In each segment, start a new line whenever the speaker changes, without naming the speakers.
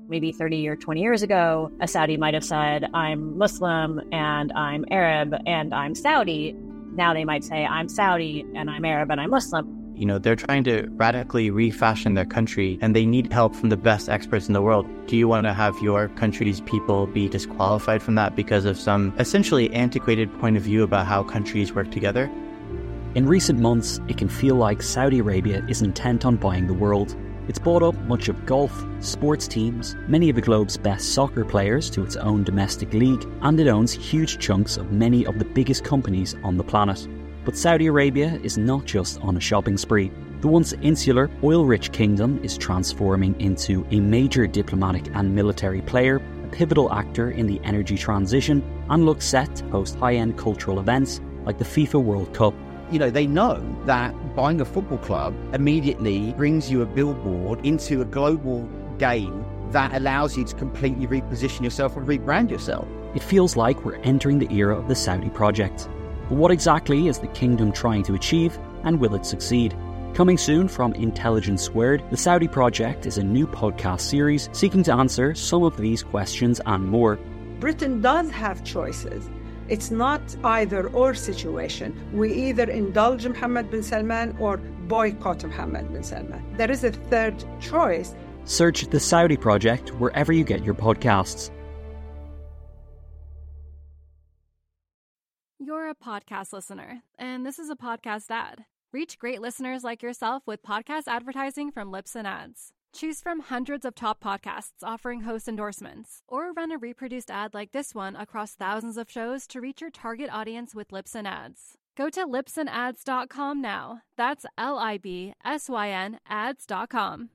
Maybe 30 or 20 years ago, a Saudi might have said, I'm Muslim and I'm Arab and I'm Saudi. Now they might say, I'm Saudi and I'm Arab and I'm Muslim.
You know, they're trying to radically refashion their country and they need help from the best experts in the world. Do you want to have your country's people be disqualified from that because of some essentially antiquated point of view about how countries work together?
In recent months, it can feel like Saudi Arabia is intent on buying the world. It's bought up much of golf, sports teams, many of the globe's best soccer players to its own domestic league, and it owns huge chunks of many of the biggest companies on the planet. But Saudi Arabia is not just on a shopping spree. The once insular, oil-rich kingdom is transforming into a major diplomatic and military player, a pivotal actor in the energy transition, and looks set to host high-end cultural events like the FIFA World Cup.
You know, they know that buying a football club immediately brings you a billboard into a global game that allows you to completely reposition yourself and rebrand yourself.
It feels like we're entering the era of the Saudi project. But what exactly is the kingdom trying to achieve, and will it succeed? Coming soon from Intelligence Squared, the Saudi Project is a new podcast series seeking to answer some of these questions and more.
Britain does have choices. It's not either or situation. We either indulge Mohammed bin Salman or boycott Mohammed bin Salman. There is a third choice.
Search The Saudi Project wherever you get your podcasts.
You're a podcast listener, and this is a podcast ad. Reach great listeners like yourself with podcast advertising from Libsyn Ads. Choose from hundreds of top podcasts offering host endorsements, or run a reproduced ad like this one across thousands of shows to reach your target audience with Libsyn Ads. Go to libsynads.com now. That's LIBSYN ads.com.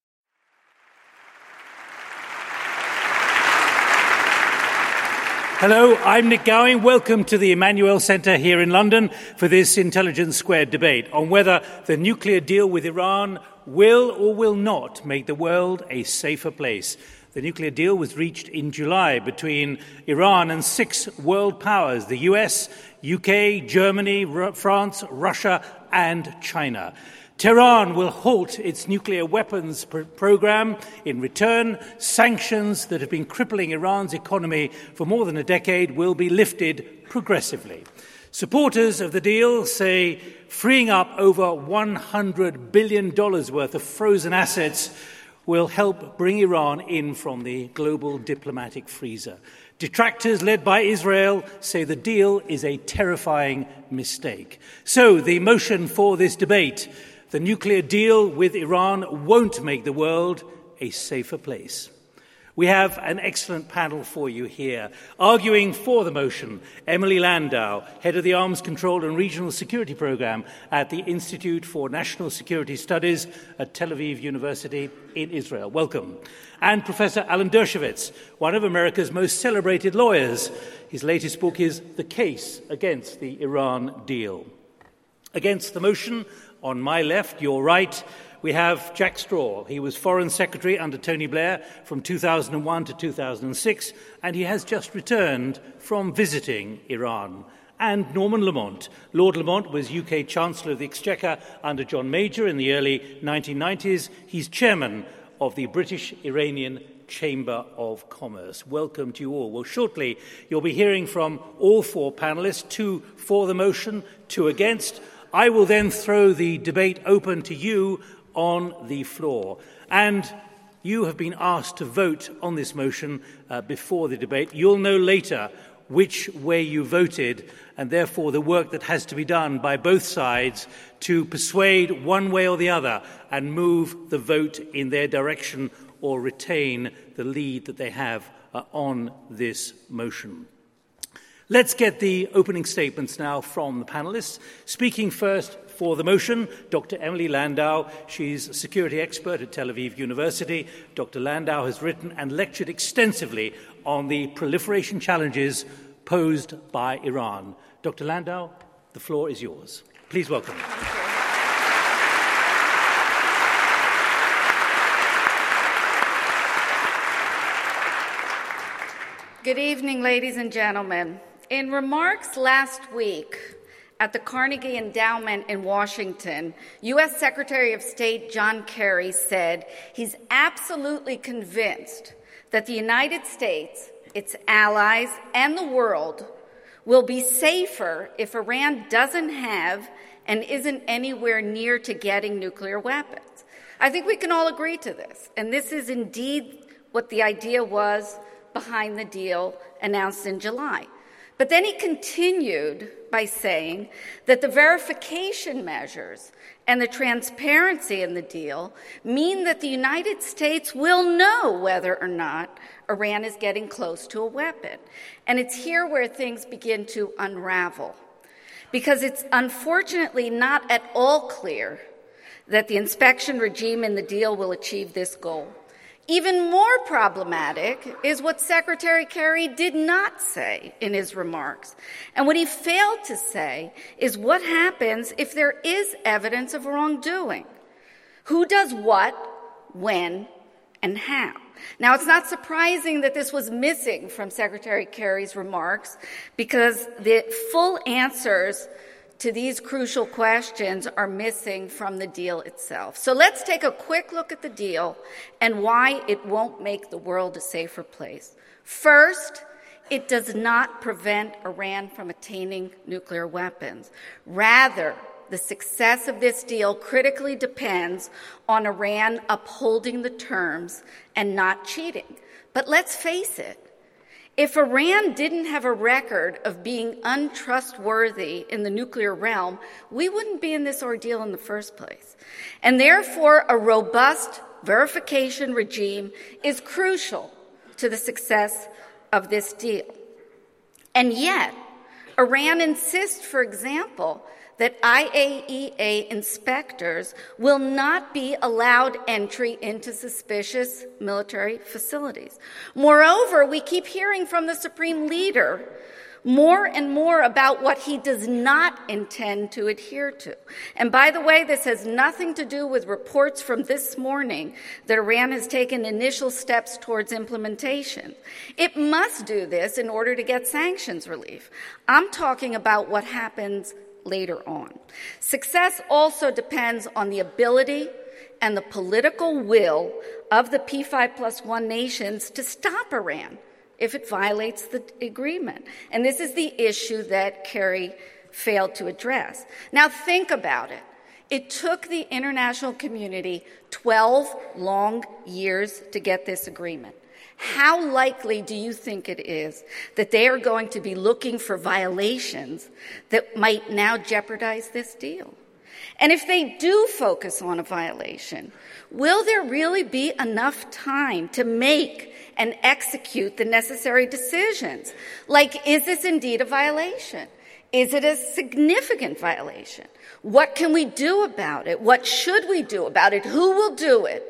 Hello, I'm Nick Gowing. Welcome to the Emmanuel Centre here in London for this Intelligence Squared debate on whether the nuclear deal with Iran will or will not make the world a safer place. The nuclear deal was reached in July between Iran and 6 world powers, the US, UK, Germany, France, Russia, and China. Tehran will halt its nuclear weapons program. In return, sanctions that have been crippling Iran's economy for more than a decade will be lifted progressively. Supporters of the deal say freeing up over $100 billion worth of frozen assets will help bring Iran in from the global diplomatic freezer. Detractors led by Israel say the deal is a terrifying mistake. So the motion for this debate: the nuclear deal with Iran won't make the world a safer place. We have an excellent panel for you here. Arguing for the motion, Emily Landau, head of the Arms Control and Regional Security Programme at the Institute for National Security Studies at Tel Aviv University in Israel. Welcome. And Professor Alan Dershowitz, one of America's most celebrated lawyers. His latest book is The Case Against the Iran Deal. Against the motion, on my left, your right, we have Jack Straw. He was Foreign Secretary under Tony Blair from 2001 to 2006, and he has just returned from visiting Iran. And Norman Lamont. Lord Lamont was UK Chancellor of the Exchequer under John Major in the early 1990s. He's chairman of the British-Iranian Chamber of Commerce. Welcome to you all. Well, shortly you'll be hearing from all 4 panellists, 2 for the motion, 2 against. I will then throw the debate open to you on the floor. And you have been asked to vote on this motion before the debate. You'll know later which way you voted, and therefore the work that has to be done by both sides to persuade one way or the other and move the vote in their direction or retain the lead that they have on this motion. Let's get the opening statements now from the panellists. Speaking first for the motion, Dr. Emily Landau. She's a security expert at Tel Aviv University. Dr. Landau has written and lectured extensively on the proliferation challenges posed by Iran. Dr. Landau, the floor is yours. Please welcome.
Good evening, ladies and gentlemen. In remarks last week at the Carnegie Endowment in Washington, U.S. Secretary of State John Kerry said he's absolutely convinced that the United States, its allies, and the world will be safer if Iran doesn't have and isn't anywhere near to getting nuclear weapons. I think we can all agree to this, and this is indeed what the idea was behind the deal announced in July. But then he continued by saying that the verification measures and the transparency in the deal mean that the United States will know whether or not Iran is getting close to a weapon. And it's here where things begin to unravel, because it's unfortunately not at all clear that the inspection regime in the deal will achieve this goal. Even more problematic is what Secretary Kerry did not say in his remarks. And what he failed to say is what happens if there is evidence of wrongdoing. Who does what, when, and how? Now, it's not surprising that this was missing from Secretary Kerry's remarks, because the full answers to these crucial questions are missing from the deal itself. So let's take a quick look at the deal and why it won't make the world a safer place. First, it does not prevent Iran from attaining nuclear weapons. Rather, the success of this deal critically depends on Iran upholding the terms and not cheating. But let's face it, if Iran didn't have a record of being untrustworthy in the nuclear realm, we wouldn't be in this ordeal in the first place. And therefore, a robust verification regime is crucial to the success of this deal. And yet, Iran insists, for example, that IAEA inspectors will not be allowed entry into suspicious military facilities. Moreover, we keep hearing from the Supreme Leader more and more about what he does not intend to adhere to. And by the way, this has nothing to do with reports from this morning that Iran has taken initial steps towards implementation. It must do this in order to get sanctions relief. I'm talking about what happens later on. Success also depends on the ability and the political will of the P5+1 nations to stop Iran if it violates the agreement. And this is the issue that Kerry failed to address. Now think about it. It took the international community 12 long years to get this agreement. How likely do you think it is that they are going to be looking for violations that might now jeopardize this deal? And if they do focus on a violation, will there really be enough time to make and execute the necessary decisions? Like, is this indeed a violation? Is it a significant violation? What can we do about it? What should we do about it? Who will do it?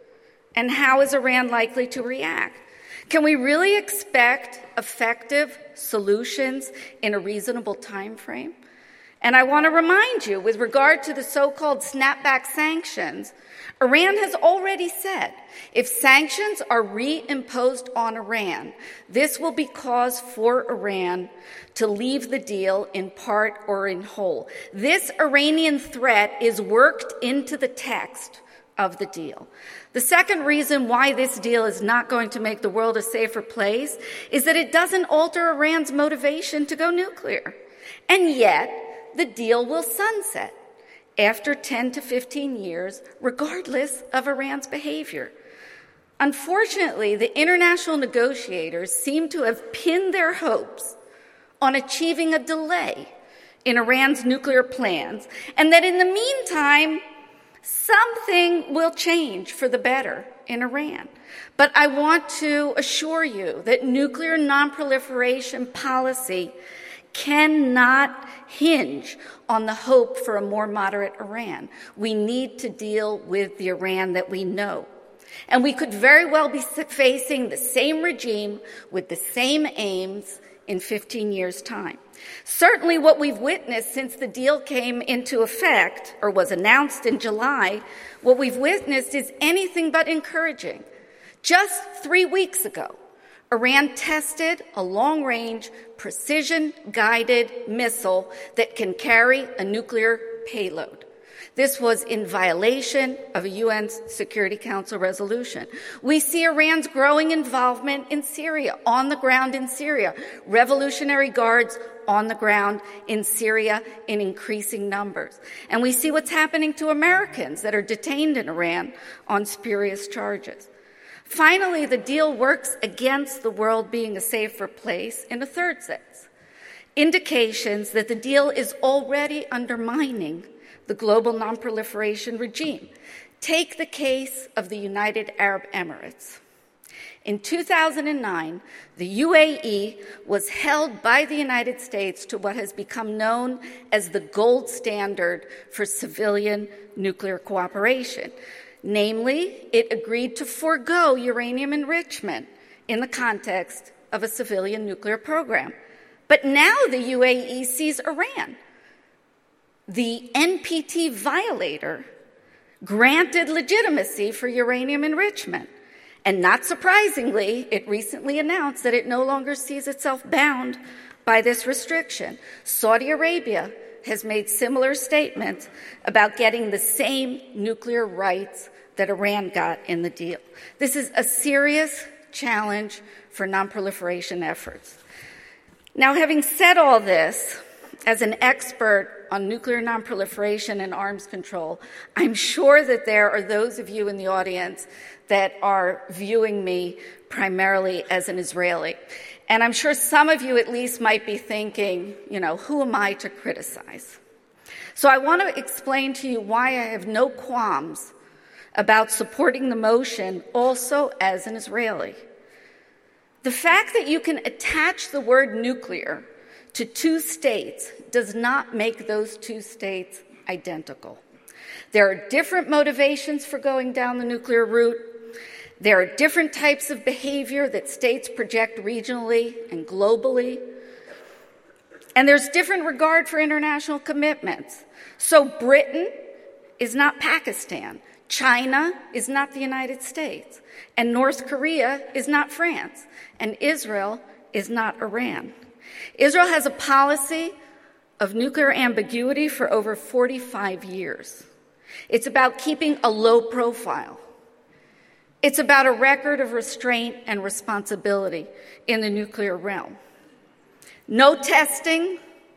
And how is Iran likely to react? Can we really expect effective solutions in a reasonable time frame? And I want to remind you, with regard to the so-called snapback sanctions, Iran has already said if sanctions are reimposed on Iran, this will be cause for Iran to leave the deal in part or in whole. This Iranian threat is worked into the text of the deal. The second reason why this deal is not going to make the world a safer place is that it doesn't alter Iran's motivation to go nuclear. And yet, the deal will sunset after 10 to 15 years, regardless of Iran's behavior. Unfortunately, the international negotiators seem to have pinned their hopes on achieving a delay in Iran's nuclear plans, and that in the meantime, something will change for the better in Iran. But I want to assure you that nuclear nonproliferation policy cannot hinge on the hope for a more moderate Iran. We need to deal with the Iran that we know. And we could very well be facing the same regime with the same aims in 15 years' time. Certainly what we've witnessed since the deal came into effect, or was announced in July, what we've witnessed is anything but encouraging. Just 3 weeks ago, Iran tested a long-range, precision-guided missile that can carry a nuclear payload. This was in violation of a UN Security Council resolution. We see Iran's growing involvement in Syria, on the ground in Syria, Revolutionary Guards on the ground in Syria in increasing numbers. And we see what's happening to Americans that are detained in Iran on spurious charges. Finally, the deal works against the world being a safer place in a third sense. Indications that the deal is already undermining the global nonproliferation regime. Take the case of the United Arab Emirates. In 2009, the UAE was held by the United States to what has become known as the gold standard for civilian nuclear cooperation. Namely, it agreed to forego uranium enrichment in the context of a civilian nuclear program. But now the UAE sees Iran, the NPT violator, granted legitimacy for uranium enrichment. And not surprisingly, it recently announced that it no longer sees itself bound by this restriction. Saudi Arabia has made similar statements about getting the same nuclear rights that Iran got in the deal. This is a serious challenge for nonproliferation efforts. Now, having said all this, as an expert on nuclear nonproliferation and arms control, I'm sure that there are those of you in the audience that are viewing me primarily as an Israeli. And I'm sure some of you at least might be thinking, who am I to criticize? So I want to explain to you why I have no qualms about supporting the motion also as an Israeli. The fact that you can attach the word nuclear to two states does not make those two states identical. There are different motivations for going down the nuclear route. There are different types of behavior that states project regionally and globally. And there's different regard for international commitments. So Britain is not Pakistan. China is not the United States. And North Korea is not France. And Israel is not Iran. Israel has a policy of nuclear ambiguity for over 45 years. It's about keeping a low profile. It's about a record of restraint and responsibility in the nuclear realm. No testing,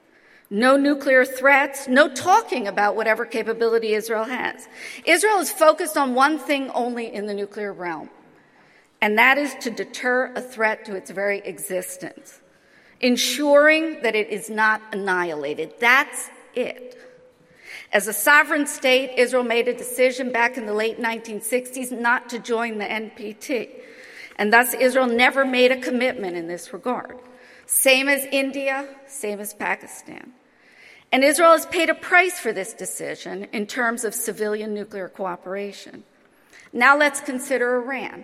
no nuclear threats, no talking about whatever capability Israel has. Israel is focused on one thing only in the nuclear realm, and that is to deter a threat to its very existence, ensuring that it is not annihilated. That's it. As a sovereign state, Israel made a decision back in the late 1960s not to join the NPT, and thus Israel never made a commitment in this regard. Same as India, same as Pakistan. And Israel has paid a price for this decision in terms of civilian nuclear cooperation. Now let's consider Iran.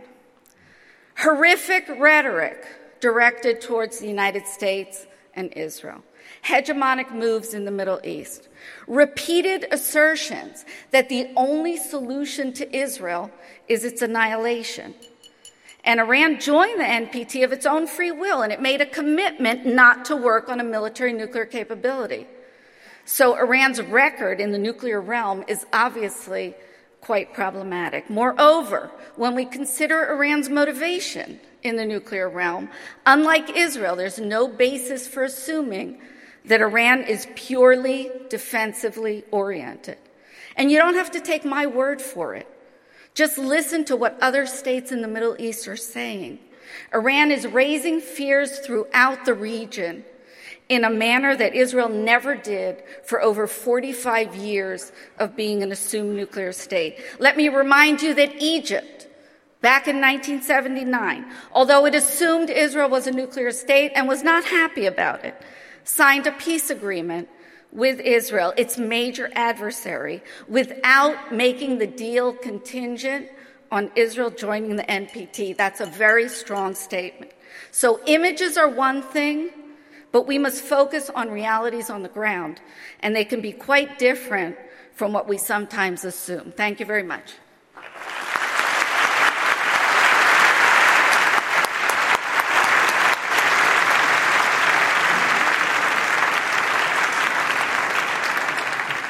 Horrific rhetoric directed towards the United States and Israel. Hegemonic moves in the Middle East. Repeated assertions that the only solution to Israel is its annihilation. And Iran joined the NPT of its own free will, and it made a commitment not to work on a military nuclear capability. So Iran's record in the nuclear realm is obviously quite problematic. Moreover, when we consider Iran's motivation in the nuclear realm, unlike Israel, there's no basis for assuming that Iran is purely defensively oriented. And you don't have to take my word for it. Just listen to what other states in the Middle East are saying. Iran is raising fears throughout the region in a manner that Israel never did for over 45 years of being an assumed nuclear state. Let me remind you that Egypt, back in 1979, although it assumed Israel was a nuclear state and was not happy about it, signed a peace agreement with Israel, its major adversary, without making the deal contingent on Israel joining the NPT. That's a very strong statement. So images are one thing, but we must focus on realities on the ground, and they can be quite different from what we sometimes assume. Thank you very much.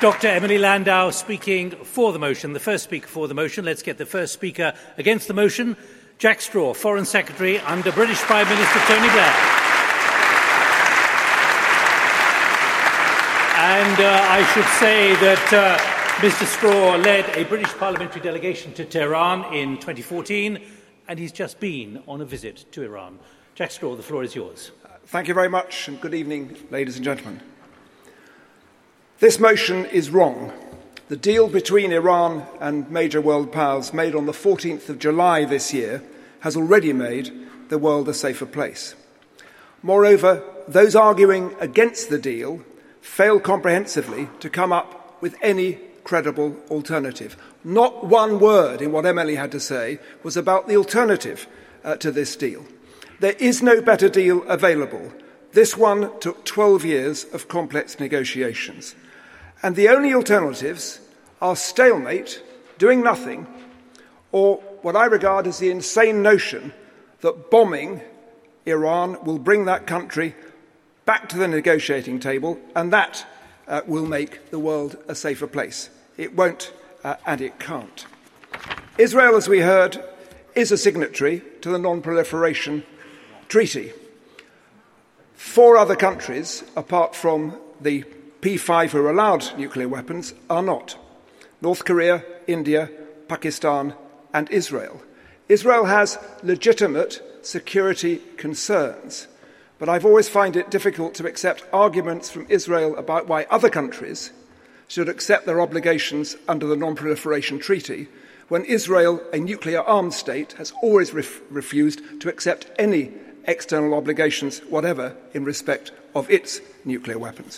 Dr. Emily Landau speaking for the motion, the first speaker for the motion. Let's get the first speaker against the motion. Jack Straw, Foreign Secretary under British Prime Minister Tony Blair. And I should say that Mr. Straw led a British parliamentary delegation to Tehran in 2014, and he's just been on a visit to Iran. Jack Straw, the floor is yours.
Thank you very much, and good evening, ladies and gentlemen. This motion is wrong. The deal between Iran and major world powers made on the 14th of July this year has already made the world a safer place. Moreover, those arguing against the deal fail comprehensively to come up with any credible alternative. Not one word in what Emily had to say was about the alternative to this deal. There is no better deal available. This one took 12 years of complex negotiations. And the only alternatives are stalemate, doing nothing, or what I regard as the insane notion that bombing Iran will bring that country back to the negotiating table, and that will make the world a safer place. It won't, and it can't. Israel, as we heard, is a signatory to the Non-Proliferation Treaty. 4 other countries, apart from the P5 who are allowed nuclear weapons, are not: North Korea, India, Pakistan, and Israel. Israel has legitimate security concerns, but I've always found it difficult to accept arguments from Israel about why other countries should accept their obligations under the Non-Proliferation Treaty, when Israel, a nuclear-armed state, has always refused to accept any external obligations whatever in respect of its nuclear weapons.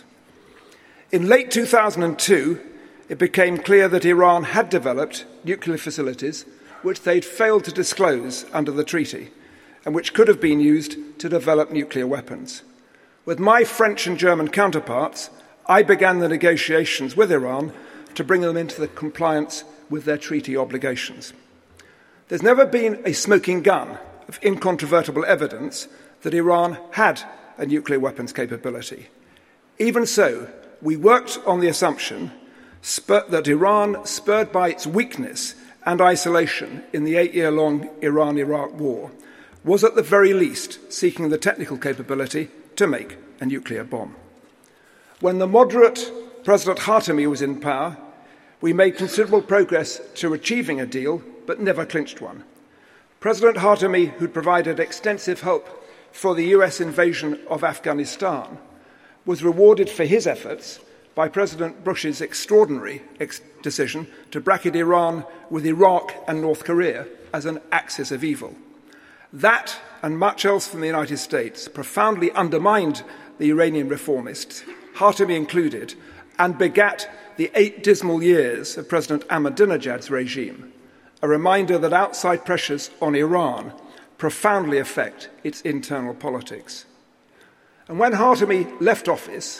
In late 2002, it became clear that Iran had developed nuclear facilities which they'd failed to disclose under the treaty and which could have been used to develop nuclear weapons. With my French and German counterparts, I began the negotiations with Iran to bring them into the compliance with their treaty obligations. There's never been a smoking gun of incontrovertible evidence that Iran had a nuclear weapons capability. Even so, we worked on the assumption that Iran, spurred by its weakness and isolation in the 8-year-long Iran-Iraq war, was at the very least seeking the technical capability to make a nuclear bomb. When the moderate President Khatami was in power, we made considerable progress to achieving a deal, but never clinched one. President Khatami, who'd provided extensive help for the US invasion of Afghanistan, was rewarded for his efforts by President Bush's extraordinary decision to bracket Iran with Iraq and North Korea as an axis of evil. That, and much else from the United States, profoundly undermined the Iranian reformists, Khatami included, and begat the 8 dismal years of President Ahmadinejad's regime, a reminder that outside pressures on Iran profoundly affect its internal politics. And when Khatami left office,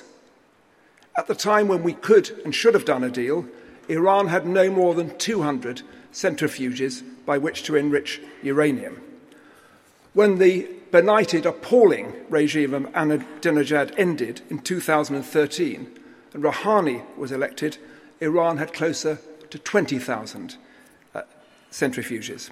at the time when we could and should have done a deal, Iran had no more than 200 centrifuges by which to enrich uranium. When the benighted, appalling regime of Ahmadinejad ended in 2013 and Rouhani was elected, Iran had closer to 20,000 centrifuges.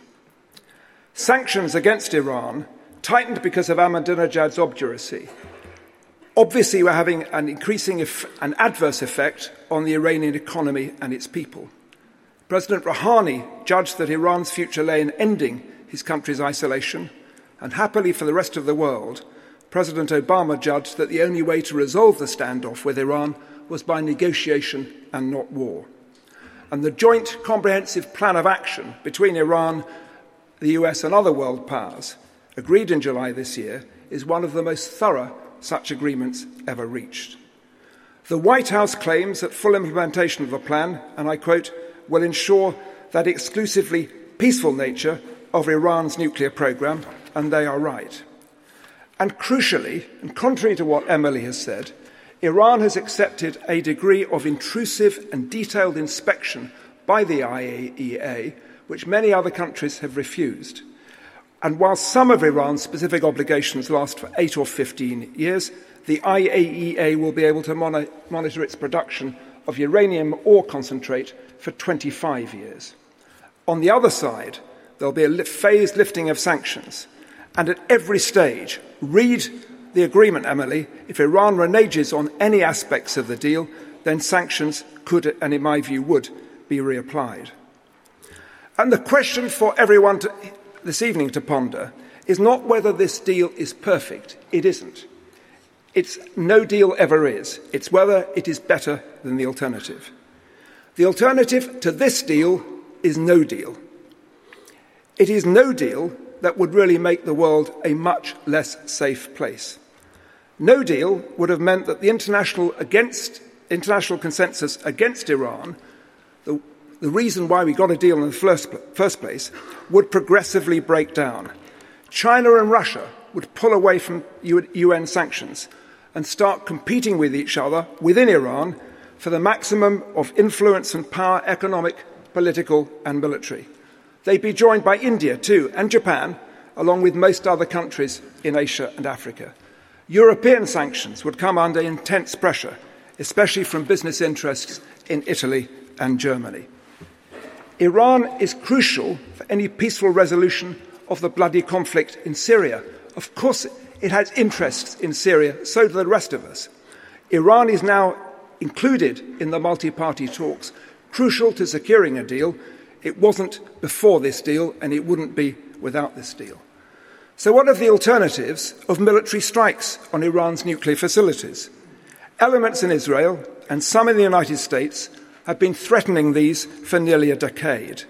Sanctions against Iran, tightened because of Ahmadinejad's obduracy, obviously were having an increasing an adverse effect on the Iranian economy and its people. President Rouhani judged that Iran's future lay in ending his country's isolation, and happily for the rest of the world, President Obama judged that the only way to resolve the standoff with Iran was by negotiation and not war. And the joint comprehensive plan of action between Iran, the US and other world powers, agreed in July this year, is one of the most thorough such agreements ever reached. The White House claims that full implementation of the plan, and I quote, will ensure that exclusively peaceful nature of Iran's nuclear program, and they are right. And crucially, and contrary to what Emily has said, Iran has accepted a degree of intrusive and detailed inspection by the IAEA, which many other countries have refused. And while some of Iran's specific obligations last for 8 or 15 years, the IAEA will be able to monitor its production of uranium ore concentrate for 25 years. On the other side, there'll be a phased lifting of sanctions. And at every stage, read the agreement, Emily, if Iran reneges on any aspects of the deal, then sanctions could, and in my view would, be reapplied. And the question for everyone this evening to ponder is not whether this deal is perfect. It isn't. It's no deal ever is. It's whether it is better than the alternative. The alternative to this deal is no deal. It is no deal that would really make the world a much less safe place. No deal would have meant that the international consensus against Iran, the reason why we got a deal in the first place, would progressively break down. China and Russia would pull away from UN sanctions and start competing with each other within Iran for the maximum of influence and power, economic, political and military. They'd be joined by India too, and Japan, along with most other countries in Asia and Africa. European sanctions would come under intense pressure, especially from business interests in Italy and Germany. Iran is crucial for any peaceful resolution of the bloody conflict in Syria. Of course, it has interests in Syria, so do the rest of us. Iran is now included in the multi-party talks, crucial to securing a deal. It wasn't before this deal, and it wouldn't be without this deal. So what of the alternatives of military strikes on Iran's nuclear facilities? Elements in Israel and some in the United States have been threatening these for nearly a decade.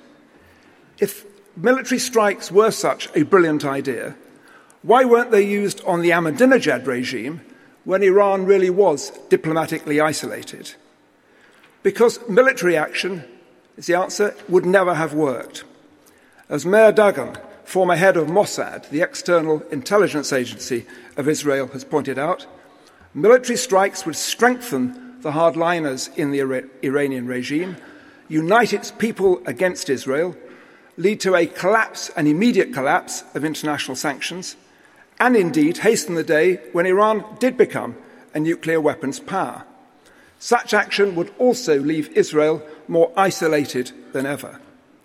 If military strikes were such a brilliant idea, why weren't they used on the Ahmadinejad regime when Iran really was diplomatically isolated? Because military action, is the answer, would never have worked. As Meir Dagan, former head of Mossad, the external intelligence agency of Israel, has pointed out, military strikes would strengthen the hardliners in the Iranian regime, unite its people against Israel, lead to a collapse, an immediate collapse of international sanctions, and indeed hasten the day when Iran did become a nuclear weapons power. Such action would also leave Israel more isolated than ever.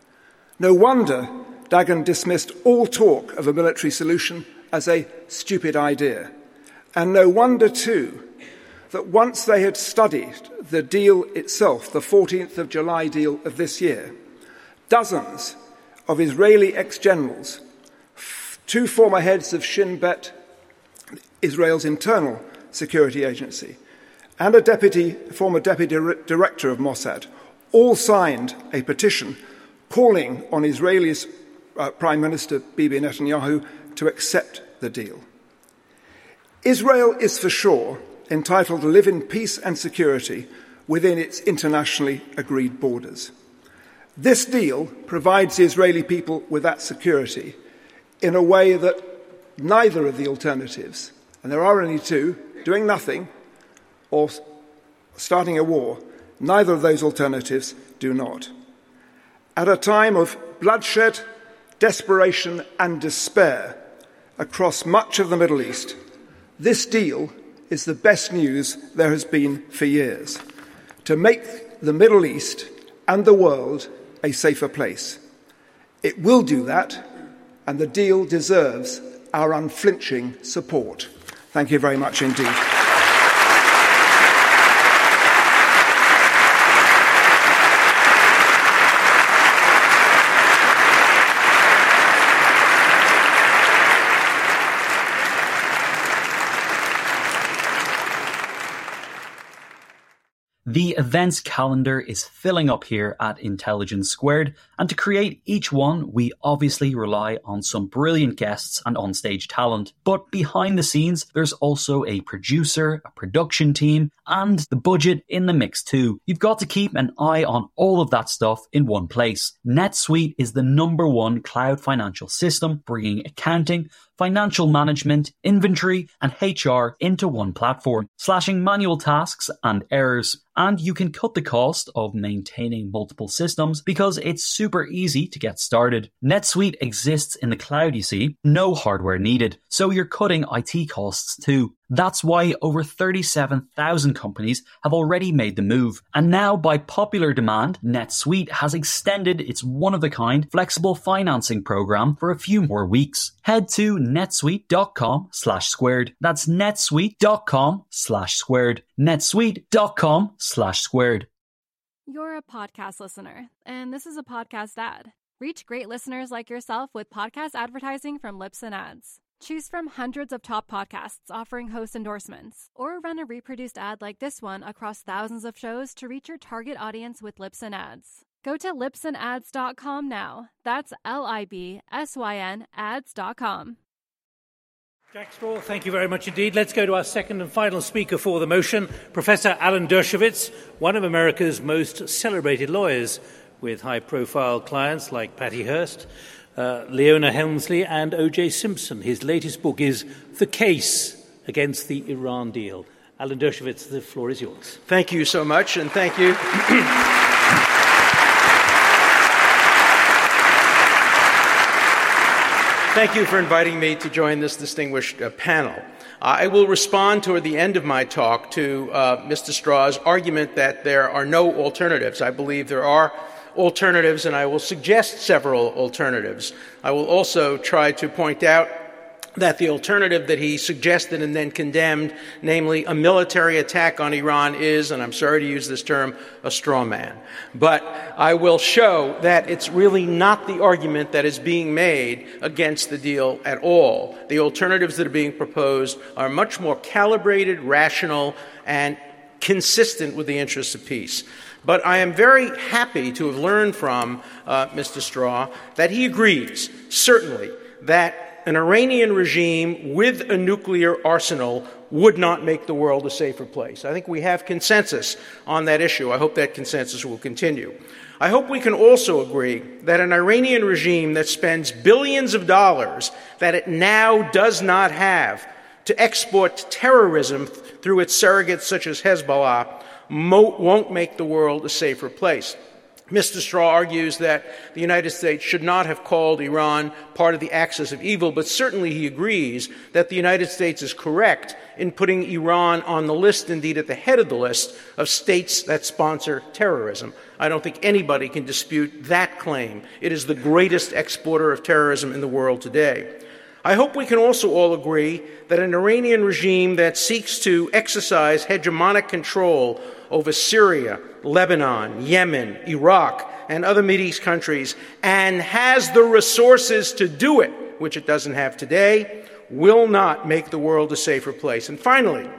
No wonder Dagan dismissed all talk of a military solution as a stupid idea. And no wonder, too, that once they had studied the deal itself, the 14th of July deal of this year, dozens of Israeli ex-generals, two former heads of Shin Bet, Israel's internal security agency, and a former deputy director of Mossad, all signed a petition calling on Israel's Prime Minister Bibi Netanyahu to accept the deal. Israel is for sure entitled to live in peace and security within its internationally agreed borders. This deal provides the Israeli people with that security in a way that neither of the alternatives, and there are only two, doing nothing or starting a war, neither of those alternatives do not. At a time of bloodshed, desperation and despair across much of the Middle East, this deal is the best news there has been for years to make the Middle East and the world a safer place. It will do that, and the deal deserves our unflinching support. Thank you very much indeed.
The events calendar is filling up here at Intelligence Squared, and to create each one, we obviously rely on some brilliant guests and onstage talent. But behind the scenes, there's also a producer, a production team, and the budget in the mix too. You've got to keep an eye on all of that stuff in one place. NetSuite is the #1 cloud financial system, bringing accounting, financial management, inventory, and HR into one platform, slashing manual tasks and errors. And you can cut the cost of maintaining multiple systems because it's super easy to get started. NetSuite exists in the cloud, you see, no hardware needed, so you're cutting IT costs too. That's why over 37,000 companies have already made the move. And now, by popular demand, NetSuite has extended its one-of-a-kind flexible financing program for a few more weeks. Head to netsuite.com/squared. That's netsuite.com/squared. netsuite.com/squared.
You're a podcast listener, and this is a podcast ad. Reach great listeners like yourself with podcast advertising from Libsyn Ads. Choose from hundreds of top podcasts offering host endorsements, or run a reproduced ad like this one across thousands of shows to reach your target audience with Libsyn Ads. Go to libsynads.com now. That's LIBSYN ads.com.
Jack Straw, thank you very much indeed. Let's go to our second and final speaker for the motion, Professor Alan Dershowitz, one of America's most celebrated lawyers, with high-profile clients like Patty Hearst, Leona Helmsley and O.J. Simpson. His latest book is The Case Against the Iran Deal. Alan Dershowitz, the floor is yours.
Thank you so much, and thank you. Thank you for inviting me to join this distinguished panel. I will respond toward the end of my talk to Mr. Straw's argument that there are no alternatives. I believe there are alternatives, and I will suggest several alternatives. I will also try to point out that the alternative that he suggested and then condemned, namely a military attack on Iran, is, and I'm sorry to use this term, a straw man. But I will show that it's really not the argument that is being made against the deal at all. The alternatives that are being proposed are much more calibrated, rational, and consistent with the interests of peace. But I am very happy to have learned from Mr. Straw that he agrees, certainly, that an Iranian regime with a nuclear arsenal would not make the world a safer place. I think we have consensus on that issue. I hope that consensus will continue. I hope we can also agree that an Iranian regime that spends billions of dollars that it now does not have to export terrorism through its surrogates such as Hezbollah won't make the world a safer place. Mr. Straw argues that the United States should not have called Iran part of the axis of evil, but certainly he agrees that the United States is correct in putting Iran on the list, indeed at the head of the list, of states that sponsor terrorism. I don't think anybody can dispute that claim. It is the greatest exporter of terrorism in the world today. I hope we can also all agree that an Iranian regime that seeks to exercise hegemonic control over Syria, Lebanon, Yemen, Iraq, and other Mideast countries, and has the resources to do it, which it doesn't have today, will not make the world a safer place. And finally,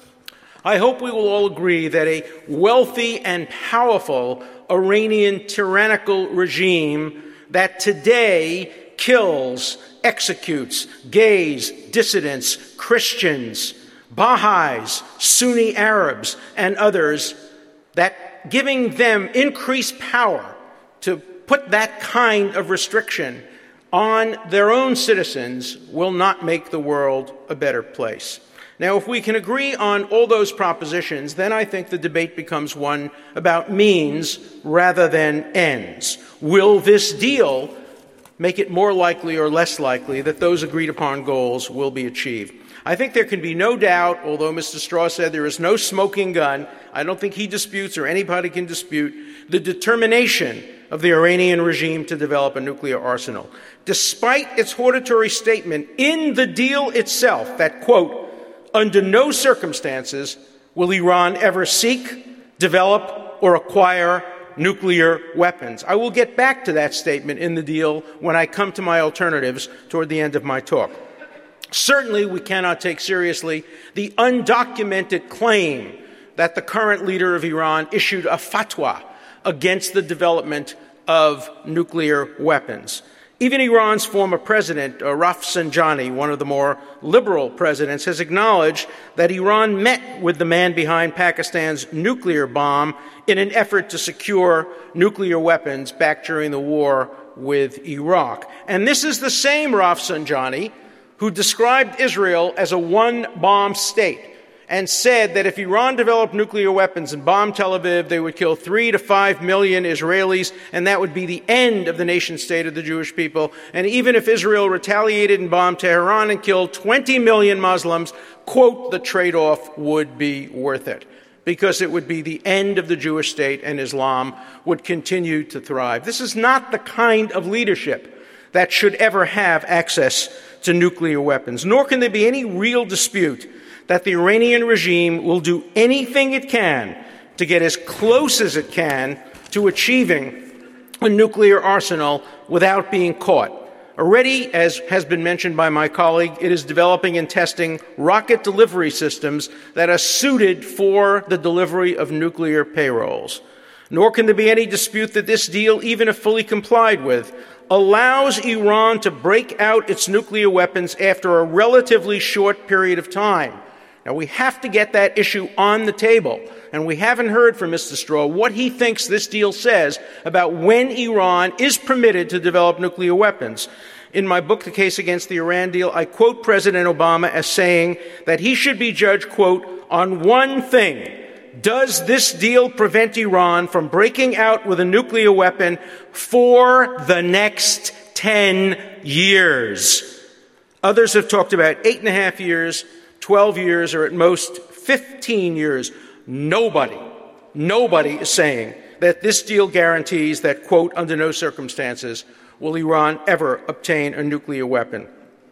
I hope we will all agree that a wealthy and powerful Iranian tyrannical regime that today kills, executes gays, dissidents, Christians, Baha'is, Sunni Arabs, and others, that giving them increased power to put that kind of restriction on their own citizens will not make the world a better place. Now, if we can agree on all those propositions, then I think the debate becomes one about means rather than ends. Will this deal make it more likely or less likely that those agreed upon goals will be achieved? I think there can be no doubt, although Mr. Straw said there is no smoking gun, I don't think he disputes or anybody can dispute the determination of the Iranian regime to develop a nuclear arsenal. Despite its hortatory statement in the deal itself that, quote, under no circumstances will Iran ever seek, develop, or acquire nuclear weapons. I will get back to that statement in the deal when I come to my alternatives toward the end of my talk. Certainly, we cannot take seriously the undocumented claim that the current leader of Iran issued a fatwa against the development of nuclear weapons. Even Iran's former president, Rafsanjani, one of the more liberal presidents, has acknowledged that Iran met with the man behind Pakistan's nuclear bomb in an effort to secure nuclear weapons back during the war with Iraq. And this is the same Rafsanjani who described Israel as a one-bomb state and said that if Iran developed nuclear weapons and bombed Tel Aviv, they would kill 3 to 5 million Israelis, and that would be the end of the nation state of the Jewish people. And even if Israel retaliated and bombed Tehran and killed 20 million Muslims, quote, the trade-off would be worth it, because it would be the end of the Jewish state and Islam would continue to thrive. This is not the kind of leadership that should ever have access to nuclear weapons, nor can there be any real dispute that the Iranian regime will do anything it can to get as close as it can to achieving a nuclear arsenal without being caught. Already, as has been mentioned by my colleague, it is developing and testing rocket delivery systems that are suited for the delivery of nuclear payrolls. Nor can there be any dispute that this deal, even if fully complied with, allows Iran to break out its nuclear weapons after a relatively short period of time. Now, we have to get that issue on the table, and we haven't heard from Mr. Straw what he thinks this deal says about when Iran is permitted to develop nuclear weapons. In my book, The Case Against the Iran Deal, I quote President Obama as saying that he should be judged, quote, on one thing: does this deal prevent Iran from breaking out with a nuclear weapon for the next 10 years? Others have talked about 8.5 years, 12 years, or at most 15 years. Nobody is saying that this deal guarantees that, quote, under no circumstances will Iran ever obtain a nuclear weapon.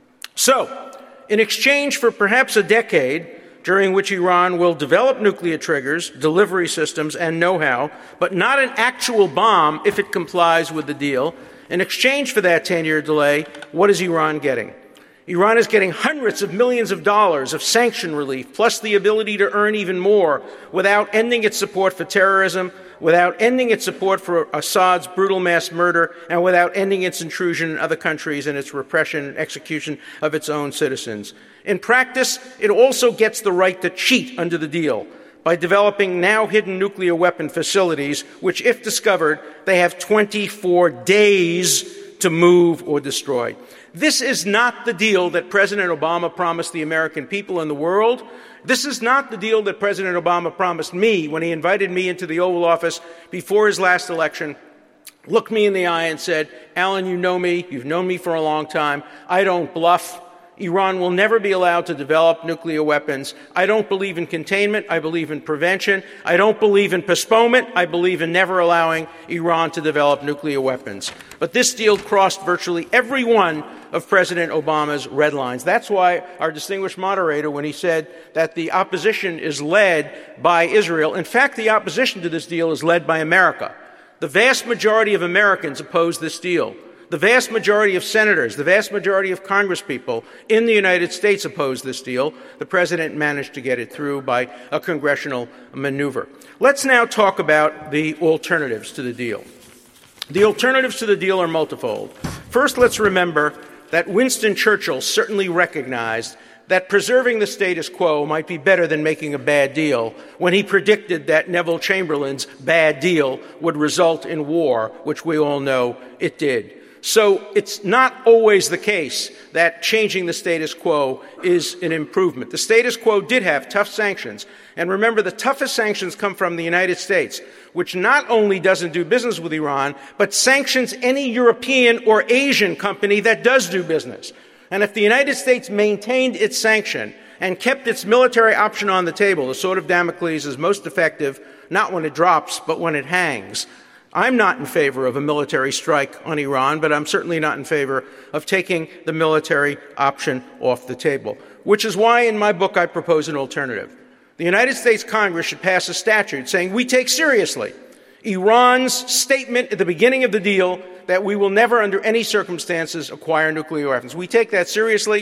So, in exchange for perhaps a decade during which Iran will develop nuclear triggers, delivery systems, and know-how, but not an actual bomb if it complies with the deal, in exchange for that 10-year delay, what is Iran getting? Iran is getting hundreds of millions of dollars of sanction relief, plus the ability to earn even more without ending its support for terrorism, without ending its support for Assad's brutal mass murder, and without ending its intrusion in other countries and its repression and execution of its own citizens. In practice, it also gets the right to cheat under the deal by developing now hidden nuclear weapon facilities, which, if discovered, they have 24 days to move or destroy. This is not the deal that President Obama promised the American people and the world. This is not the deal that President Obama promised me when he invited me into the Oval Office before his last election, looked me in the eye and said, Alan, you know me. You've known me for a long time. I don't bluff. Iran will never be allowed to develop nuclear weapons. I don't believe in containment. I believe in prevention. I don't believe in postponement. I believe in never allowing Iran to develop nuclear weapons. But this deal crossed virtually every one of President Obama's red lines. That's why our distinguished moderator, when he said that the opposition is led by Israel, in fact, the opposition to this deal is led by America. The vast majority of Americans oppose this deal. The vast majority of senators, the vast majority of congresspeople in the United States oppose this deal. The president managed to get it through by a congressional maneuver. Let's now talk about the alternatives to the deal. The alternatives to the deal are multifold. First, let's remember that Winston Churchill certainly recognized that preserving the status quo might be better than making a bad deal when he predicted that Neville Chamberlain's bad deal would result in war, which we all know it did. So it's not always the case that changing the status quo is an improvement. The status quo did have tough sanctions. And remember, the toughest sanctions come from the United States, which not only doesn't do business with Iran, but sanctions any European or Asian company that does do business. And if the United States maintained its sanction and kept its military option on the table, the sword of Damocles is most effective not when it drops, but when it hangs. I'm not in favor of a military strike on Iran, but I'm certainly not in favor of taking the military option off the table, which is why in my book I propose an alternative. The United States Congress should pass a statute saying we take seriously Iran's statement at the beginning of the deal that we will never under any circumstances acquire nuclear weapons. We take that seriously,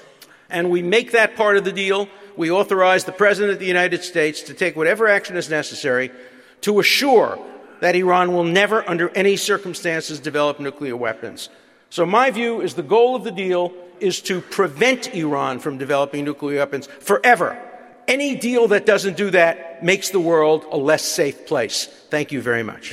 and we make that part of the deal. We authorize the President of the United States to take whatever action is necessary to assure that Iran will never, under any circumstances, develop nuclear weapons. So my view is the goal of the deal is to prevent Iran from developing nuclear weapons forever. Any deal that doesn't do that makes the world a less safe place. Thank you very much.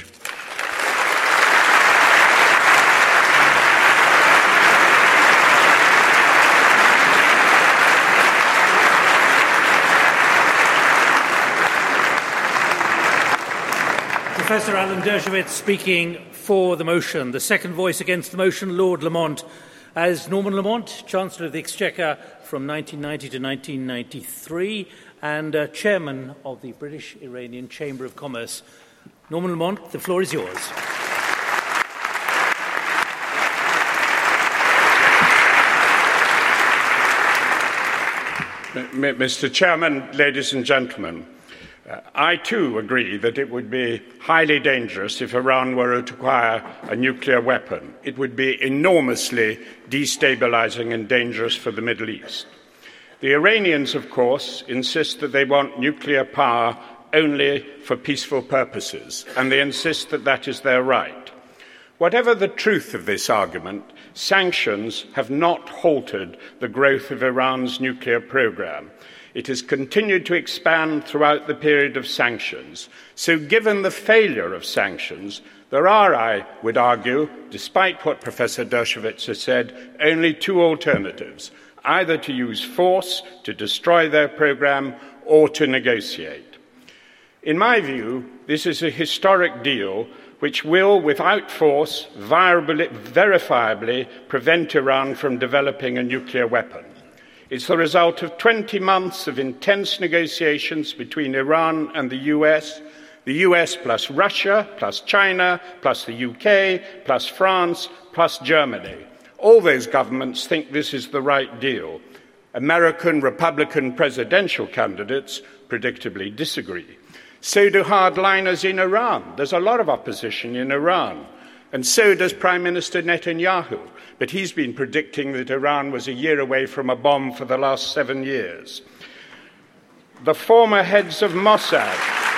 Professor Alan Dershowitz speaking for the motion. The second voice against the motion, Lord Lamont. As Norman Lamont, Chancellor of the Exchequer from 1990 to 1993 and Chairman of the British-Iranian Chamber of Commerce. Norman Lamont, the floor is yours.
Mr. Chairman, ladies and gentlemen, I too agree that it would be highly dangerous if Iran were to acquire a nuclear weapon. It would be enormously destabilizing and dangerous for the Middle East. The Iranians, of course, insist that they want nuclear power only for peaceful purposes, and they insist that that is their right. Whatever the truth of this argument, sanctions have not halted the growth of Iran's nuclear program. It has continued to expand throughout the period of sanctions. So given the failure of sanctions, there are, I would argue, despite what Professor Dershowitz has said, only two alternatives: either to use force to destroy their program or to negotiate. In my view, this is a historic deal which will, without force, verifiably prevent Iran from developing a nuclear weapon. It's the result of 20 months of intense negotiations between Iran and the US plus Russia, plus China, plus the UK, plus France, plus Germany. All those governments think this is the right deal. American Republican presidential candidates predictably disagree. So do hardliners in Iran. There's a lot of opposition in Iran. And so does Prime Minister Netanyahu. But he's been predicting that Iran was a year away from a bomb for the last 7 years. The former heads of Mossad,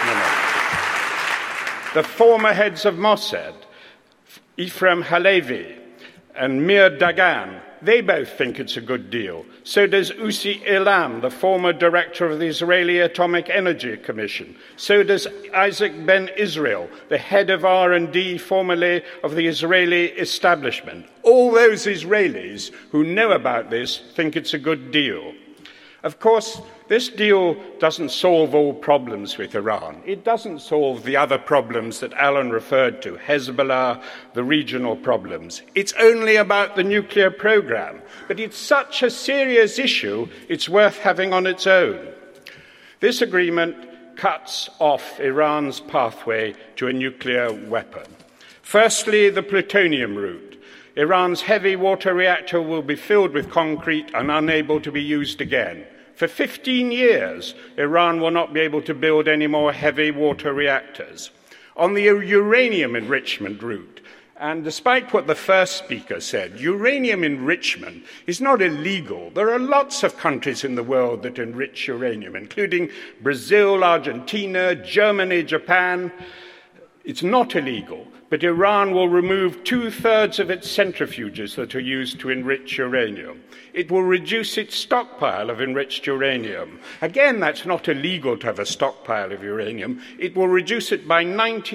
Ephraim Halevi and Mir Dagan, they both think it's a good deal. So does Uzi Elam, the former director of the Israeli Atomic Energy Commission. So does Isaac Ben Israel, the head of R&D formerly of the Israeli establishment. All those Israelis who know about this think it's a good deal. Of course, this deal doesn't solve all problems with Iran. It doesn't solve the other problems that Alan referred to, Hezbollah, the regional problems. It's only about the nuclear program. But it's such a serious issue, it's worth having on its own. This agreement cuts off Iran's pathway to a nuclear weapon. Firstly, the plutonium route. Iran's heavy water reactor will be filled with concrete and unable to be used again. For 15 years, Iran will not be able to build any more heavy water reactors. On the uranium enrichment route, and despite what the first speaker said, uranium enrichment is not illegal. There are lots of countries in the world that enrich uranium, including Brazil, Argentina, Germany, Japan. It's not illegal, but Iran will remove 2/3 of its centrifuges that are used to enrich uranium. It will reduce its stockpile of enriched uranium. Again, that's not illegal to have a stockpile of uranium. It will reduce it by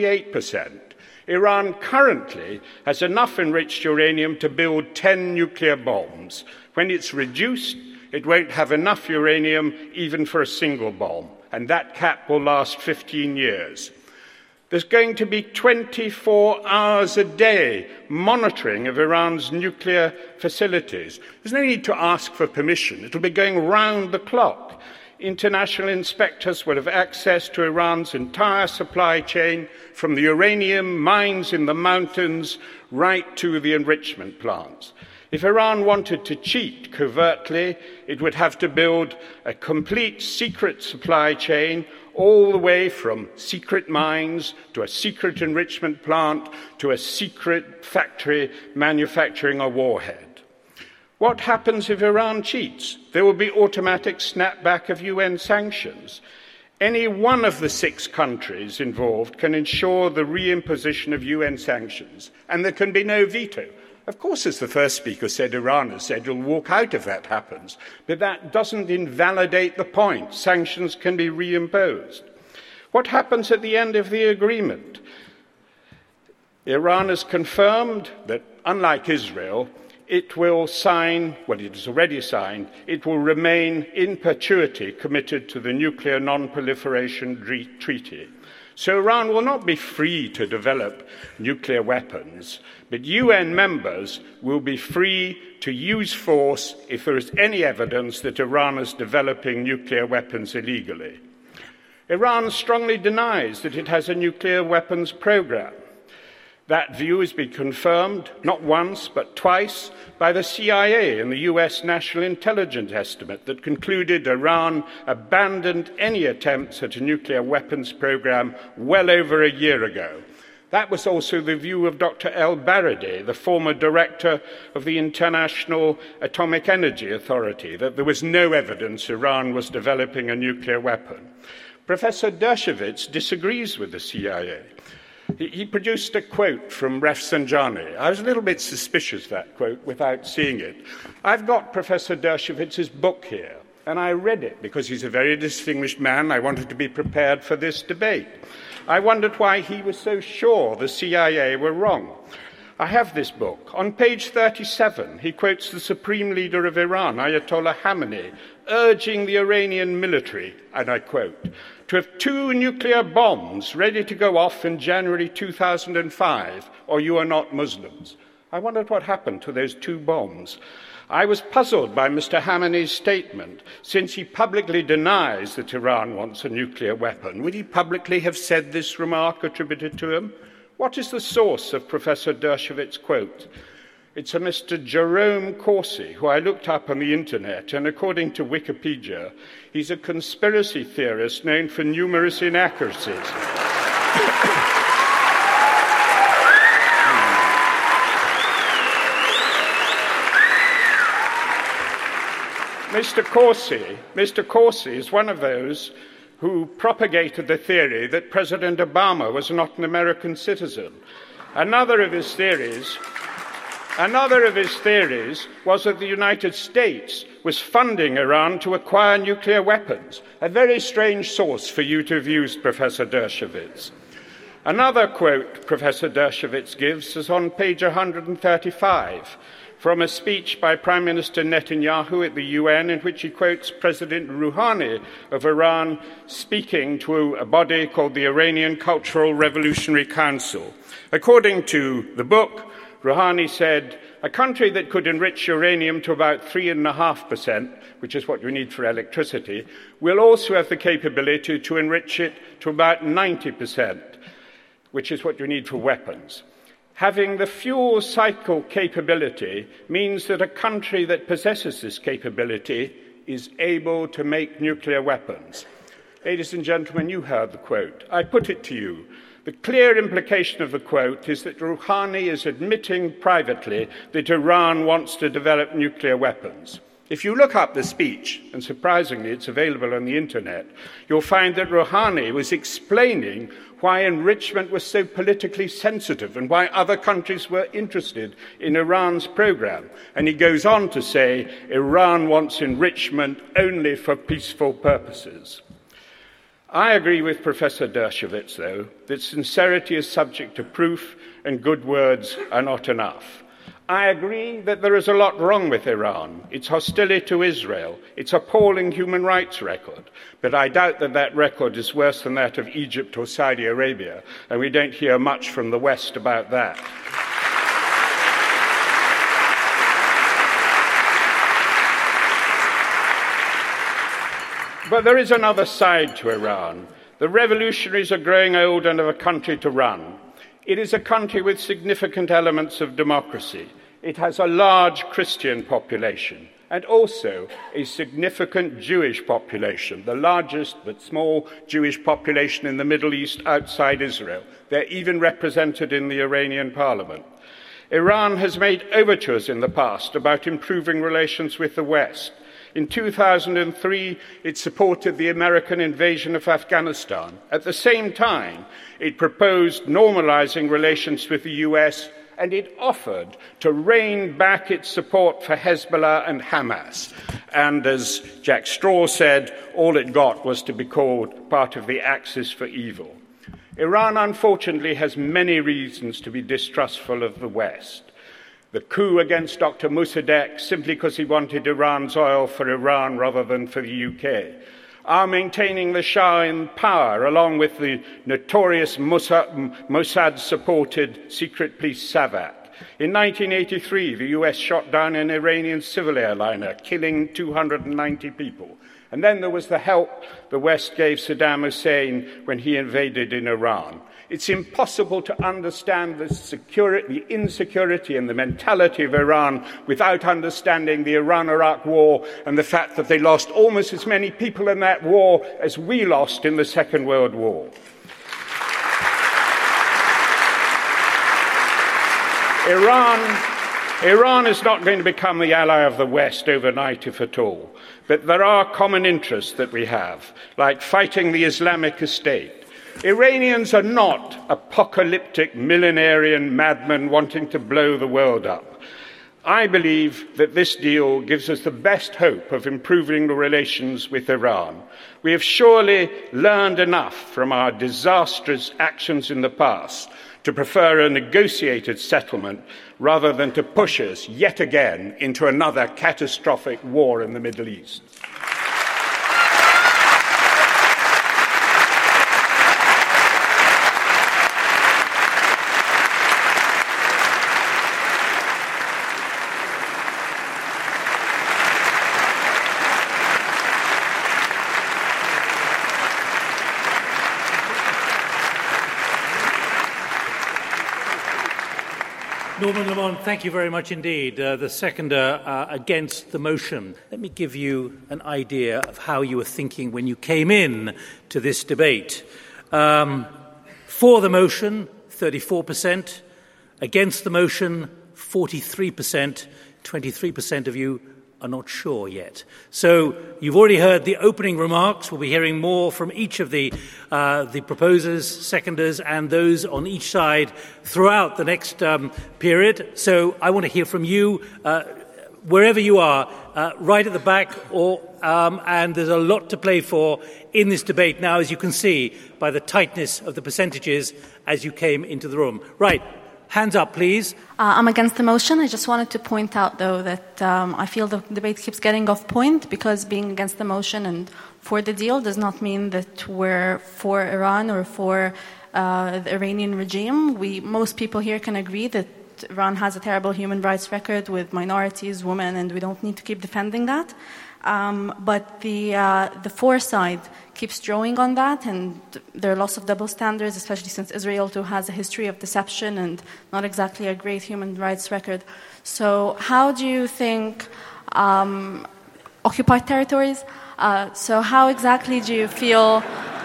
98%. Iran currently has enough enriched uranium to build 10 nuclear bombs. When it's reduced, it won't have enough uranium even for a single bomb, and that cap will last 15 years. There's going to be 24 hours a day monitoring of Iran's nuclear facilities. There's no need to ask for permission. It'll be going round the clock. International inspectors will have access to Iran's entire supply chain, from the uranium mines in the mountains right to the enrichment plants. If Iran wanted to cheat covertly, it would have to build a complete secret supply chain, all the way from secret mines to a secret enrichment plant to a secret factory manufacturing a warhead. What happens if Iran cheats? There will be automatic snapback of UN sanctions. Any one of the 6 countries involved can ensure the reimposition of UN sanctions, and there can be no veto. Of course, as the first speaker said, Iran has said it'll walk out if that happens. But that doesn't invalidate the point. Sanctions can be reimposed. What happens at the end of the agreement? Iran has confirmed that, unlike Israel, it will sign, well, it has already signed, it will remain in perpetuity committed to the Nuclear Non-Proliferation Treaty. So Iran will not be free to develop nuclear weapons, but UN members will be free to use force if there is any evidence that Iran is developing nuclear weapons illegally. Iran strongly denies that it has a nuclear weapons program. That view has been confirmed not once but twice by the CIA in the US National Intelligence Estimate that concluded Iran abandoned any attempts at a nuclear weapons program well over a year ago. That was also the view of Dr. El-Baradei, the former director of the International Atomic Energy Authority, that there was no evidence Iran was developing a nuclear weapon. Professor Dershowitz disagrees with the CIA. He produced a quote from Rafsanjani. I was a little bit suspicious of that quote without seeing it. I've got Professor Dershowitz's book here, and I read it because he's a very distinguished man. I wanted to be prepared for this debate. I wondered why he was so sure the CIA were wrong. I have this book. On page 37, he quotes the Supreme Leader of Iran, Ayatollah Khamenei, urging the Iranian military, and I quote, to have 2 nuclear bombs ready to go off in January 2005, or you are not Muslims. I wondered what happened to those 2 bombs. I was puzzled by Mr. Khamenei's statement, since he publicly denies that Iran wants a nuclear weapon. Would he publicly have said this remark attributed to him? What is the source of Professor Dershowitz's quote? It's a Mr. Jerome Corsi, who I looked up on the internet, and according to Wikipedia, he's a conspiracy theorist known for numerous inaccuracies. Mr. Corsi is one of those who propagated the theory that President Obama was not an American citizen. Another of his theories was that the United States was funding Iran to acquire nuclear weapons. A very strange source for you to have used, Professor Dershowitz. Another quote Professor Dershowitz gives is on page 135 from a speech by Prime Minister Netanyahu at the UN in which he quotes President Rouhani of Iran speaking to a body called the Iranian Cultural Revolutionary Council. According to the book, Rouhani said, a country that could enrich uranium to about 3.5%, which is what you need for electricity, will also have the capability to enrich it to about 90%, which is what you need for weapons. Having the fuel cycle capability means that a country that possesses this capability is able to make nuclear weapons. Ladies and gentlemen, you heard the quote. I put it to you. The clear implication of the quote is that Rouhani is admitting privately that Iran wants to develop nuclear weapons. If you look up the speech, and surprisingly it's available on the internet, you'll find that Rouhani was explaining why enrichment was so politically sensitive and why other countries were interested in Iran's program. And he goes on to say Iran wants enrichment only for peaceful purposes. I agree with Professor Dershowitz, though, that sincerity is subject to proof and good words are not enough. I agree that there is a lot wrong with Iran, its hostility to Israel, its appalling human rights record, but I doubt that that record is worse than that of Egypt or Saudi Arabia, and we don't hear much from the West about that. But there is another side to Iran. The revolutionaries are growing old and have a country to run. It is a country with significant elements of democracy. It has a large Christian population and also a significant Jewish population, the largest but small Jewish population in the Middle East outside Israel. They're even represented in the Iranian parliament. Iran has made overtures in the past about improving relations with the West. In 2003, it supported the American invasion of Afghanistan. At the same time, it proposed normalizing relations with the US, and it offered to rein back its support for Hezbollah and Hamas. And as Jack Straw said, all it got was to be called part of the Axis for Evil. Iran, unfortunately, has many reasons to be distrustful of the West. The coup against Dr. Mossadegh simply because he wanted Iran's oil for Iran rather than for the UK. are maintaining the Shah in power, along with the notorious Mossad-supported secret police SAVAK. In 1983, the US shot down an Iranian civil airliner, killing 290 people. And then there was the help the West gave Saddam Hussein when he invaded in Iran. It's impossible to understand the insecurity and the mentality of Iran without understanding the Iran-Iraq war and the fact that they lost almost as many people in that war as we lost in the Second World War. Iran is not going to become the ally of the West overnight, if at all. But there are common interests that we have, like fighting the Islamic State. Iranians are not apocalyptic millenarian madmen wanting to blow the world up. I believe that this deal gives us the best hope of improving the relations with Iran. We have surely learned enough from our disastrous actions in the past to prefer a negotiated settlement rather than to push us yet again into another catastrophic war in the Middle East.
Norman Lamont, thank you very much indeed. The seconder against the motion. Let me give you an idea of how you were thinking when you came in to this debate. For the motion, 34%. Against the motion, 43%. 23% of you are not sure yet. So you've already heard the opening remarks. We'll be hearing more from each of the proposers, seconders, and those on each side throughout the next period. So I want to hear from you, wherever you are, right at the back, and there's a lot to play for in this debate now, as you can see by the tightness of the percentages as you came into the room. Right. Hands up, please.
I'm against the motion. I just wanted to point out, though, that I feel the debate keeps getting off point because being against the motion and for the deal does not mean that we're for Iran or for the Iranian regime. Most people here can agree that Iran has a terrible human rights record with minorities, women, and we don't need to keep defending that. But the for side keeps drawing on that, and there are lots of double standards, especially since Israel too has a history of deception and not exactly a great human rights record. So how do you think occupied territories? So how exactly do you feel?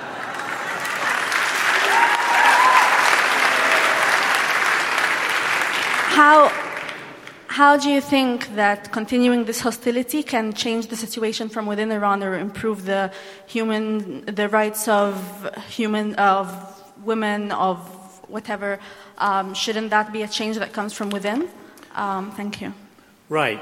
How do you think that continuing this hostility can change the situation from within Iran or improve the rights of women, of whatever? Shouldn't that be a change that comes from within? Thank you.
Right.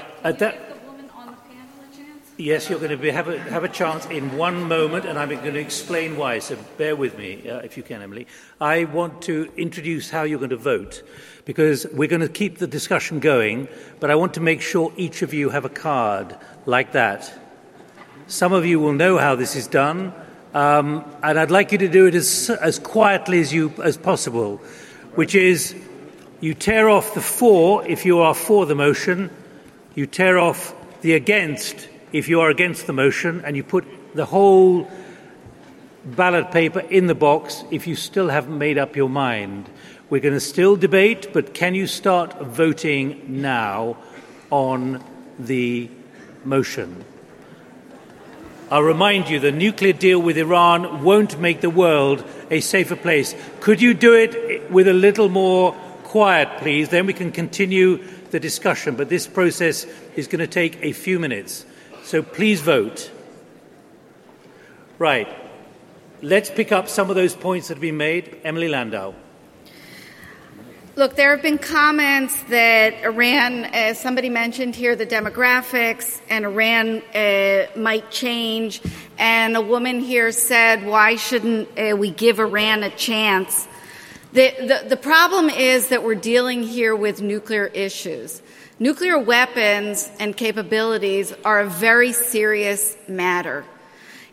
Yes, you're going to have a chance in one moment, and I'm going to explain why, so bear with me, if you can, Emily. I want to introduce how you're going to vote, because we're going to keep the discussion going, but I want to make sure each of you have a card like that. Some of you will know how this is done, and I'd like you to do it as quietly as possible, which is you tear off the for if you are for the motion, you tear off the against if you are against the motion, and you put the whole ballot paper in the box if you still haven't made up your mind. We're going to still debate, but can you start voting now on the motion? I'll remind you, the nuclear deal with Iran won't make the world a safer place. Could you do it with a little more quiet, please? Then we can continue the discussion, but this process is going to take a few minutes. So please vote. Right. Let's pick up some of those points that have been made. Emily Landau.
Look, there have been comments that Iran, as somebody mentioned here, the demographics, and Iran might change. And a woman here said, why shouldn't we give Iran a chance? The problem is that we're dealing here with nuclear issues. Nuclear weapons and capabilities are a very serious matter.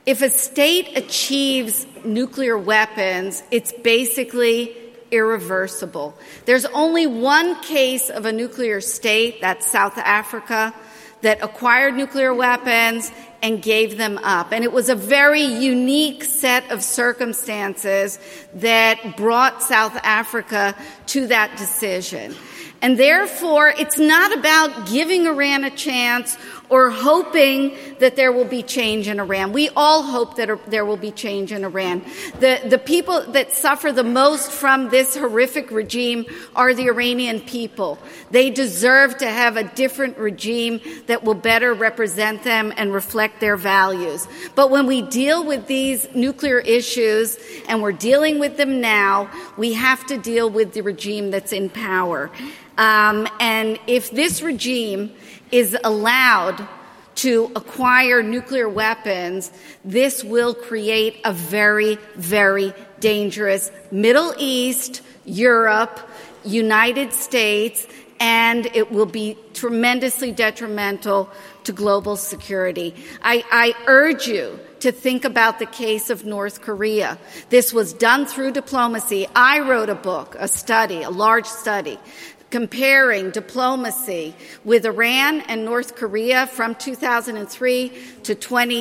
If a state achieves nuclear weapons, it's basically irreversible. There's only one case of a nuclear state, that's South Africa, that acquired nuclear weapons and gave them up. And it was a very unique set of circumstances that brought South Africa to that decision. And therefore, it's not about giving Iran a chance or hoping that there will be change in Iran. We all hope that there will be change in Iran. The people that suffer the most from this horrific regime are the Iranian people. They deserve to have a different regime that will better represent them and reflect their values. But when we deal with these nuclear issues, and we're dealing with them now, we have to deal with the regime that's in power. And if this regime is allowed to acquire nuclear weapons, this will create a very, very dangerous Middle East, Europe, United States, and it will be tremendously detrimental to global security. I urge you to think about the case of North Korea. This was done through diplomacy. I wrote a book, a study, a large study, comparing diplomacy with Iran and North Korea from 2003 to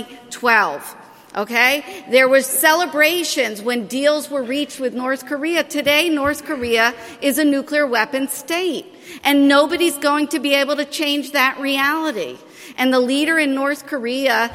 2012. Okay? There were celebrations when deals were reached with North Korea. Today, North Korea is a nuclear weapons state, and nobody's going to be able to change that reality. And the leader in North Korea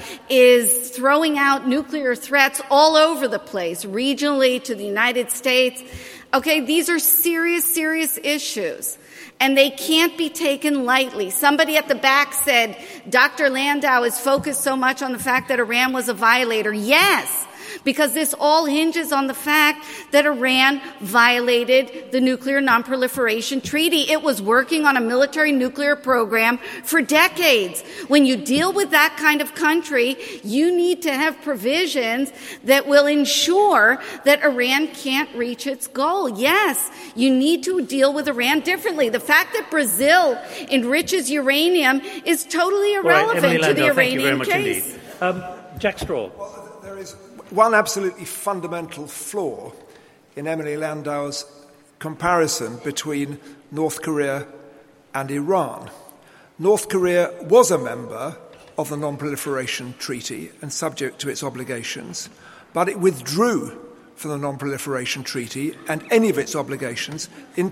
is throwing out nuclear threats all over the place, regionally to the United States. Okay, these are serious, serious issues, and they can't be taken lightly. Somebody at the back said, Dr. Landau is focused so much on the fact that Iran was a violator. Yes, because this all hinges on the fact that Iran violated the Nuclear Non-Proliferation Treaty. It was working on a military nuclear program for decades. When you deal with that kind of country, you need to have provisions that will ensure that Iran can't reach its goal. Yes, you need to deal with Iran differently. The fact that Brazil enriches uranium is totally irrelevant to the Iranian case.
Jack Straw.
Well, there is one absolutely fundamental flaw in Emily Landau's comparison between North Korea and Iran. North Korea was a member of the Non-Proliferation Treaty and subject to its obligations, but it withdrew from the Non-Proliferation Treaty and any of its obligations in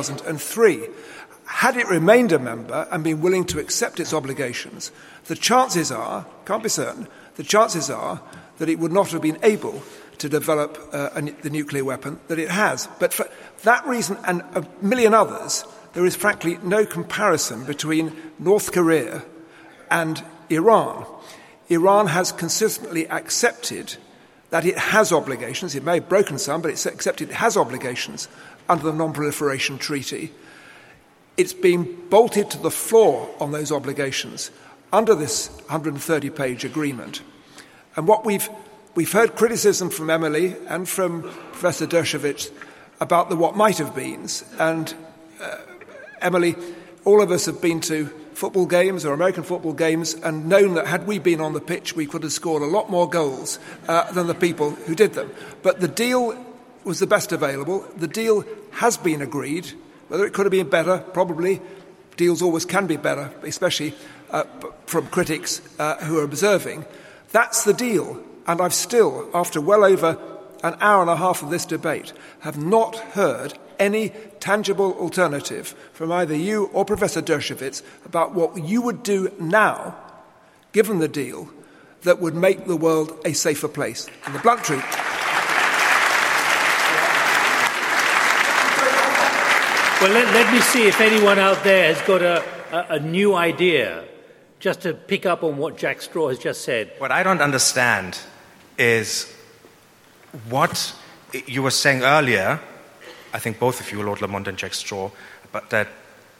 2003. Had it remained a member and been willing to accept its obligations, the chances are, can't be certain, the chances are that it would not have been able to develop the nuclear weapon that it has. But for that reason and a million others, there is frankly no comparison between North Korea and Iran. Iran has consistently accepted that it has obligations. It may have broken some, but it's accepted it has obligations under the Non-Proliferation Treaty. It's been bolted to the floor on those obligations under this 130-page agreement. And what we've heard criticism from Emily and from Professor Dershowitz about the what might have beens. And Emily, all of us have been to football games or American football games and known that had we been on the pitch, we could have scored a lot more goals than the people who did them. But the deal was the best available. The deal has been agreed. Whether it could have been better, probably. Deals always can be better, especially from critics who are observing. That's the deal. And I've still, after well over an hour and a half of this debate, have not heard any tangible alternative from either you or Professor Dershowitz about what you would do now, given the deal, that would make the world a safer place. And the blunt truth.
Well, let me see if anyone out there has got a new idea, just to pick up on what Jack Straw has just said.
What I don't understand is what you were saying earlier, I think both of you, Lord Lamont and Jack Straw, but that,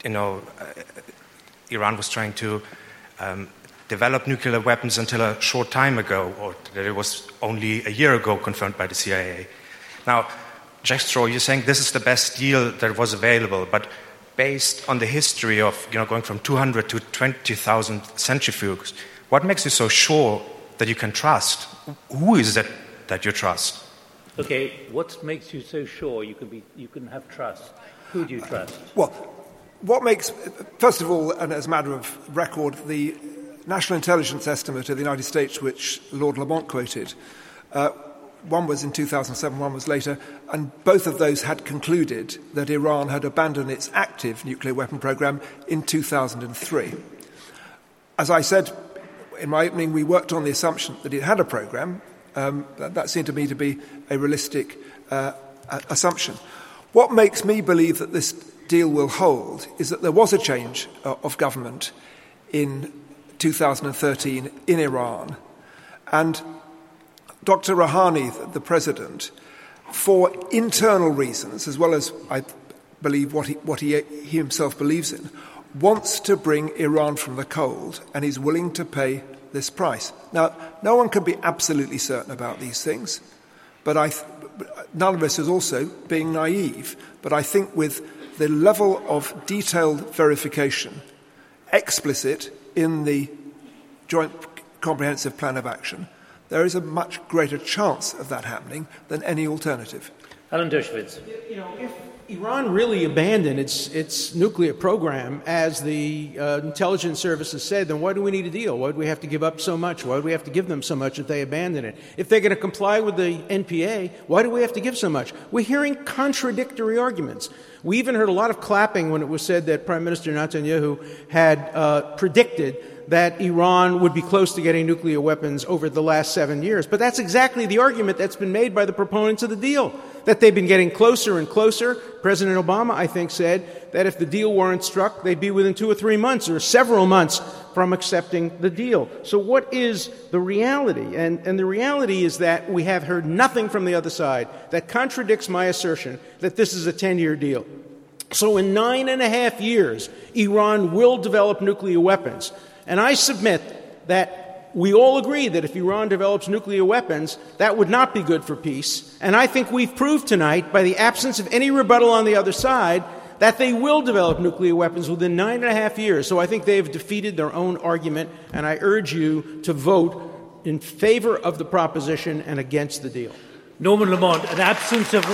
Iran was trying to develop nuclear weapons until a short time ago, or that it was only a year ago confirmed by the CIA. Now, Jack Straw, you're saying this is the best deal that was available, but based on the history of going from 200 to 20,000 centrifuges, what makes you so sure that you can trust. Who is it that you trust?
Okay, what makes you so sure you can have trust? Who do you trust?
Well, what makes, first of all, and as a matter of record, the National Intelligence Estimate of the United States, which Lord Lamont quoted, one was in 2007, one was later, and both of those had concluded that Iran had abandoned its active nuclear weapon program in 2003. As I said in my opening, we worked on the assumption that it had a program. That seemed to me to be a realistic assumption. What makes me believe that this deal will hold is that there was a change of government in 2013 in Iran, and Dr. Rouhani, the president, for internal reasons, as well as, I believe, what he himself believes in, wants to bring Iran from the cold, and he's willing to pay this price. Now, no one can be absolutely certain about these things, but none of us is also being naive. But I think with the level of detailed verification explicit in the Joint Comprehensive Plan of Action, there is a much greater chance of that happening than any alternative.
Alan Dershowitz.
If Iran really abandoned its nuclear program, as the intelligence services said, then why do we need a deal? Why do we have to give up so much? Why do we have to give them so much if they abandon it? If they're going to comply with the NPA, why do we have to give so much? We're hearing contradictory arguments. We even heard a lot of clapping when it was said that Prime Minister Netanyahu had predicted that Iran would be close to getting nuclear weapons over the last 7 years. But that's exactly the argument that's been made by the proponents of the deal, that they've been getting closer and closer. President Obama, I think, said that if the deal weren't struck, they'd be within 2 or 3 months or several months from accepting the deal. So what is the reality? And the reality is that we have heard nothing from the other side that contradicts my assertion that this is a 10-year deal. So in 9.5 years, Iran will develop nuclear weapons. And I submit that we all agree that if Iran develops nuclear weapons, that would not be good for peace. And I think we've proved tonight, by the absence of any rebuttal on the other side, that they will develop nuclear weapons within 9.5 years. So I think they have defeated their own argument, and I urge you to vote in favor of the proposition and against the deal.
Norman Lamont, an absence of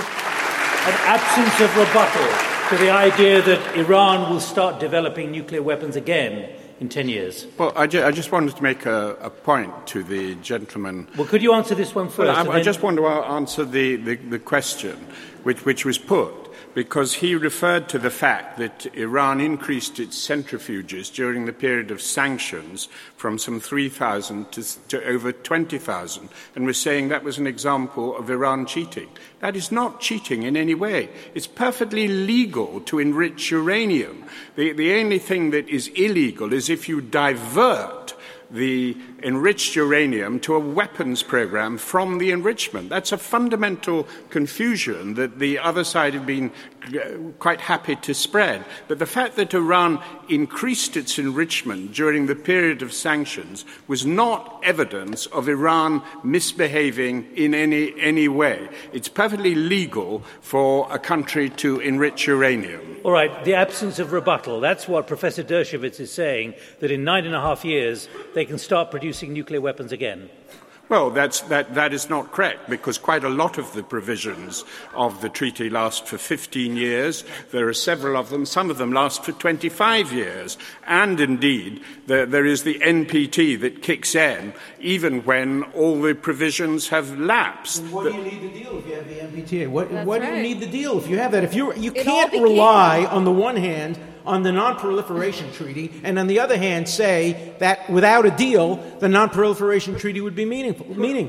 rebuttal to the idea that Iran will start developing nuclear weapons again in 10 years.
Well, I just wanted to make a point to the gentleman.
Well, could you answer this one first?
Well, I just want to answer the question which was put, because he referred to the fact that Iran increased its centrifuges during the period of sanctions from some 3,000 to over 20,000, and was saying that was an example of Iran cheating. That is not cheating in any way. It's perfectly legal to enrich uranium. The only thing that is illegal is if you divert the enriched uranium to a weapons program from the enrichment. That's a fundamental confusion that the other side have been quite happy to spread. But the fact that Iran increased its enrichment during the period of sanctions was not evidence of Iran misbehaving in any way. It's perfectly legal for a country to enrich uranium.
All right, the absence of rebuttal. That's what Professor Dershowitz is saying, that in 9.5 years they can start producing nuclear weapons again.
Well, that is not correct, because quite a lot of the provisions of the treaty last for 15 years. There are several of them. Some of them last for 25 years. And indeed, there is the NPT that kicks in even when all the provisions have lapsed.
Then why do you need the deal if you have the NPT? Why do you need the deal if you have that? If you can't rely, on the one hand, on the Non-Proliferation Treaty, and on the other hand say that without a deal, the Non-Proliferation Treaty would be meaningless.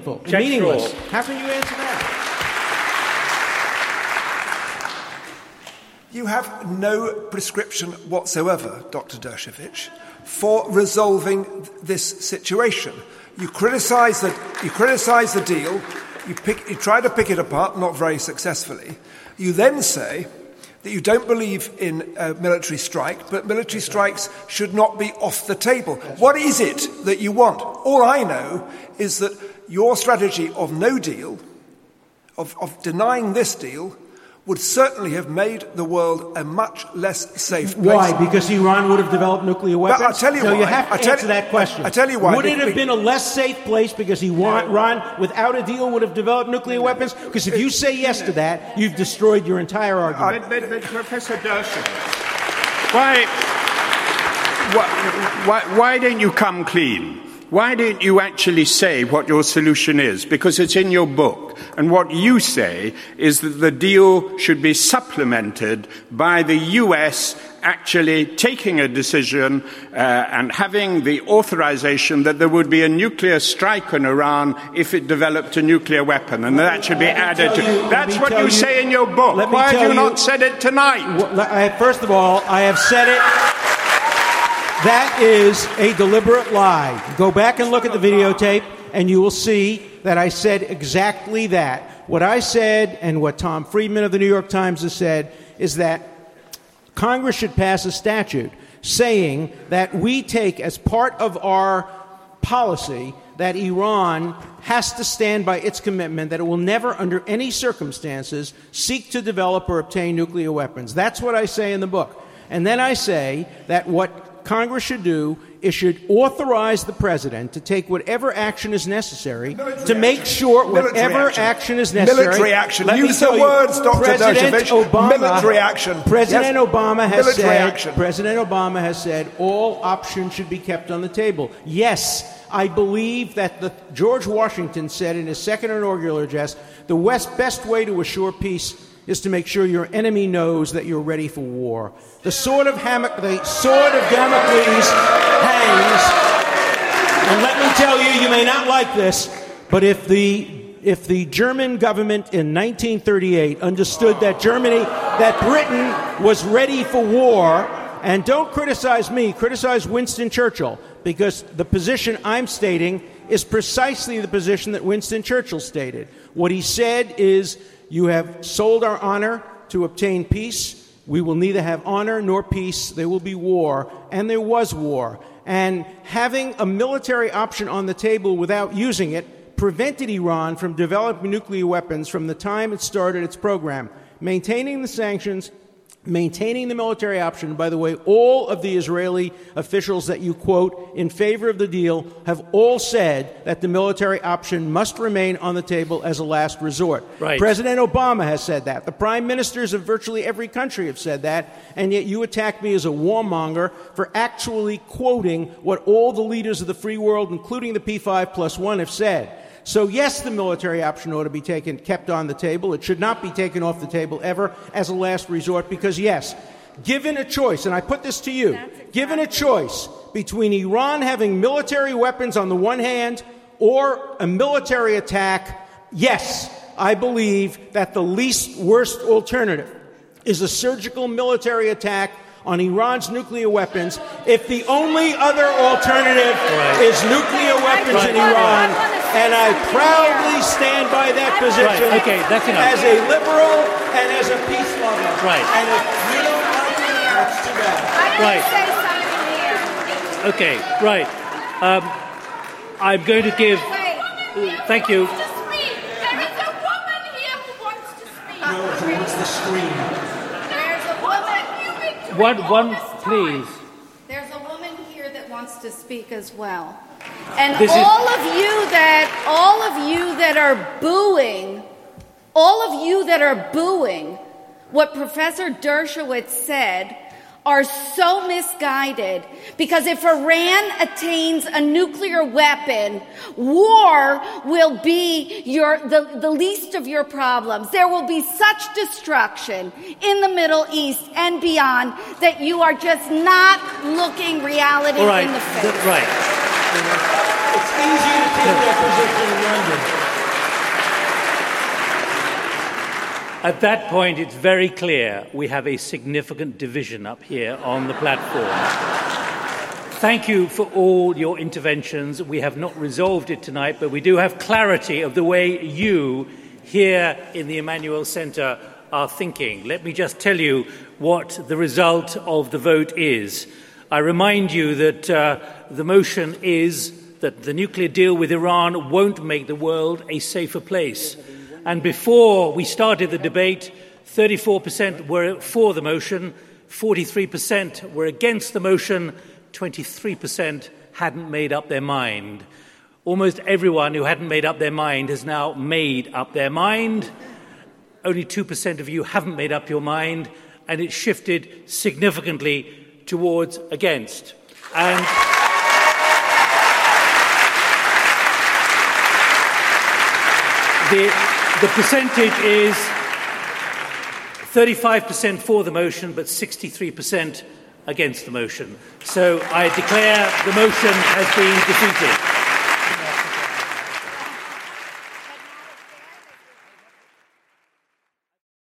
How can you answer that?
You have no prescription whatsoever, Dr. Dershowitz, for resolving this situation. You criticise the deal, you try to pick it apart, not very successfully. You then say that you don't believe in a military strike, but military strikes should not be off the table. What is it that you want? All I know is that your strategy of no deal, of denying this deal, would certainly have made the world a much less safe place.
Why? Because Iran would have developed nuclear weapons?
I'll tell you why.
You have to answer that question.
I tell you why.
Would it have been a less safe place because Iran, without a deal, would have developed nuclear weapons? Because if you say yes to that, you've destroyed your entire argument.
But Professor Dershowitz, why don't you come clean? Why don't you actually say what your solution is? Because it's in your book. And what you say is that the deal should be supplemented by the US actually taking a decision and having the authorization that there would be a nuclear strike on Iran if it developed a nuclear weapon. And that should be added to. That's what you say in your book. Why have you not said it tonight?
First of all, I have said it. That is a deliberate lie. Go back and look at the videotape, and you will see that I said exactly that. What I said, and what Tom Friedman of the New York Times has said, is that Congress should pass a statute saying that we take as part of our policy that Iran has to stand by its commitment that it will never, under any circumstances, seek to develop or obtain nuclear weapons. That's what I say in the book. And then I say that what Congress should do is should authorize the president to take whatever action is necessary to make sure whatever action is necessary.
Military action. Use the words, Dr. Dershowitz. Military action.
President Obama has said all options should be kept on the table. Yes, I believe that George Washington said in his second inaugural address, the best way to assure peace is to make sure your enemy knows that you're ready for war. The sword of Damocles hangs. And let me tell you, you may not like this, but if the German government in 1938 understood that Britain was ready for war, and don't criticize me, criticize Winston Churchill, because the position I'm stating is precisely the position that Winston Churchill stated. What he said is, you have sold our honor to obtain peace. We will neither have honor nor peace. There will be war. And there was war. And having a military option on the table without using it prevented Iran from developing nuclear weapons from the time it started its program. Maintaining the sanctions, maintaining the military option. By the way, all of the Israeli officials that you quote in favor of the deal have all said that the military option must remain on the table as a last resort.
Right.
President Obama has said that. The prime ministers of virtually every country have said that, and yet you attack me as a warmonger for actually quoting what all the leaders of the free world, including the P5+1, have said. So yes, the military option ought to be kept on the table. It should not be taken off the table ever as a last resort because, yes, given a choice, and I put this to you, given a choice between Iran having military weapons on the one hand or a military attack, yes, I believe that the least worst alternative is a surgical military attack on Iran's nuclear weapons if the only other alternative is nuclear weapons in Iran. And I proudly stand by that position
that's enough.
As a liberal and as a peace lover.
Right.
And if you don't like it, that's too bad.
Okay, right. I'm going to give... Thank you.
There is a woman here who wants to speak.
No, who wants to scream?
There's a woman.
One, please.
There's a woman here that wants to speak as well. And all of you that are booing what Professor Dershowitz said are so misguided, because if Iran attains a nuclear weapon, war will be the least of your problems. There will be such destruction in the Middle East and beyond that you are just not looking reality in the face.
Right.
It's easy to take that position in London.
At that point, it's very clear we have a significant division up here on the platform. Thank you for all your interventions. We have not resolved it tonight, but we do have clarity of the way you here in the Emmanuel Center are thinking. Let me just tell you what the result of the vote is. I remind you that the motion is that the nuclear deal with Iran won't make the world a safer place. And before we started the debate, 34% were for the motion, 43% were against the motion, 23% hadn't made up their mind. Almost everyone who hadn't made up their mind has now made up their mind. Only 2% of you haven't made up your mind, and it shifted significantly towards against. And the percentage is 35% for the motion, but 63% against the motion. So I declare the motion has been defeated.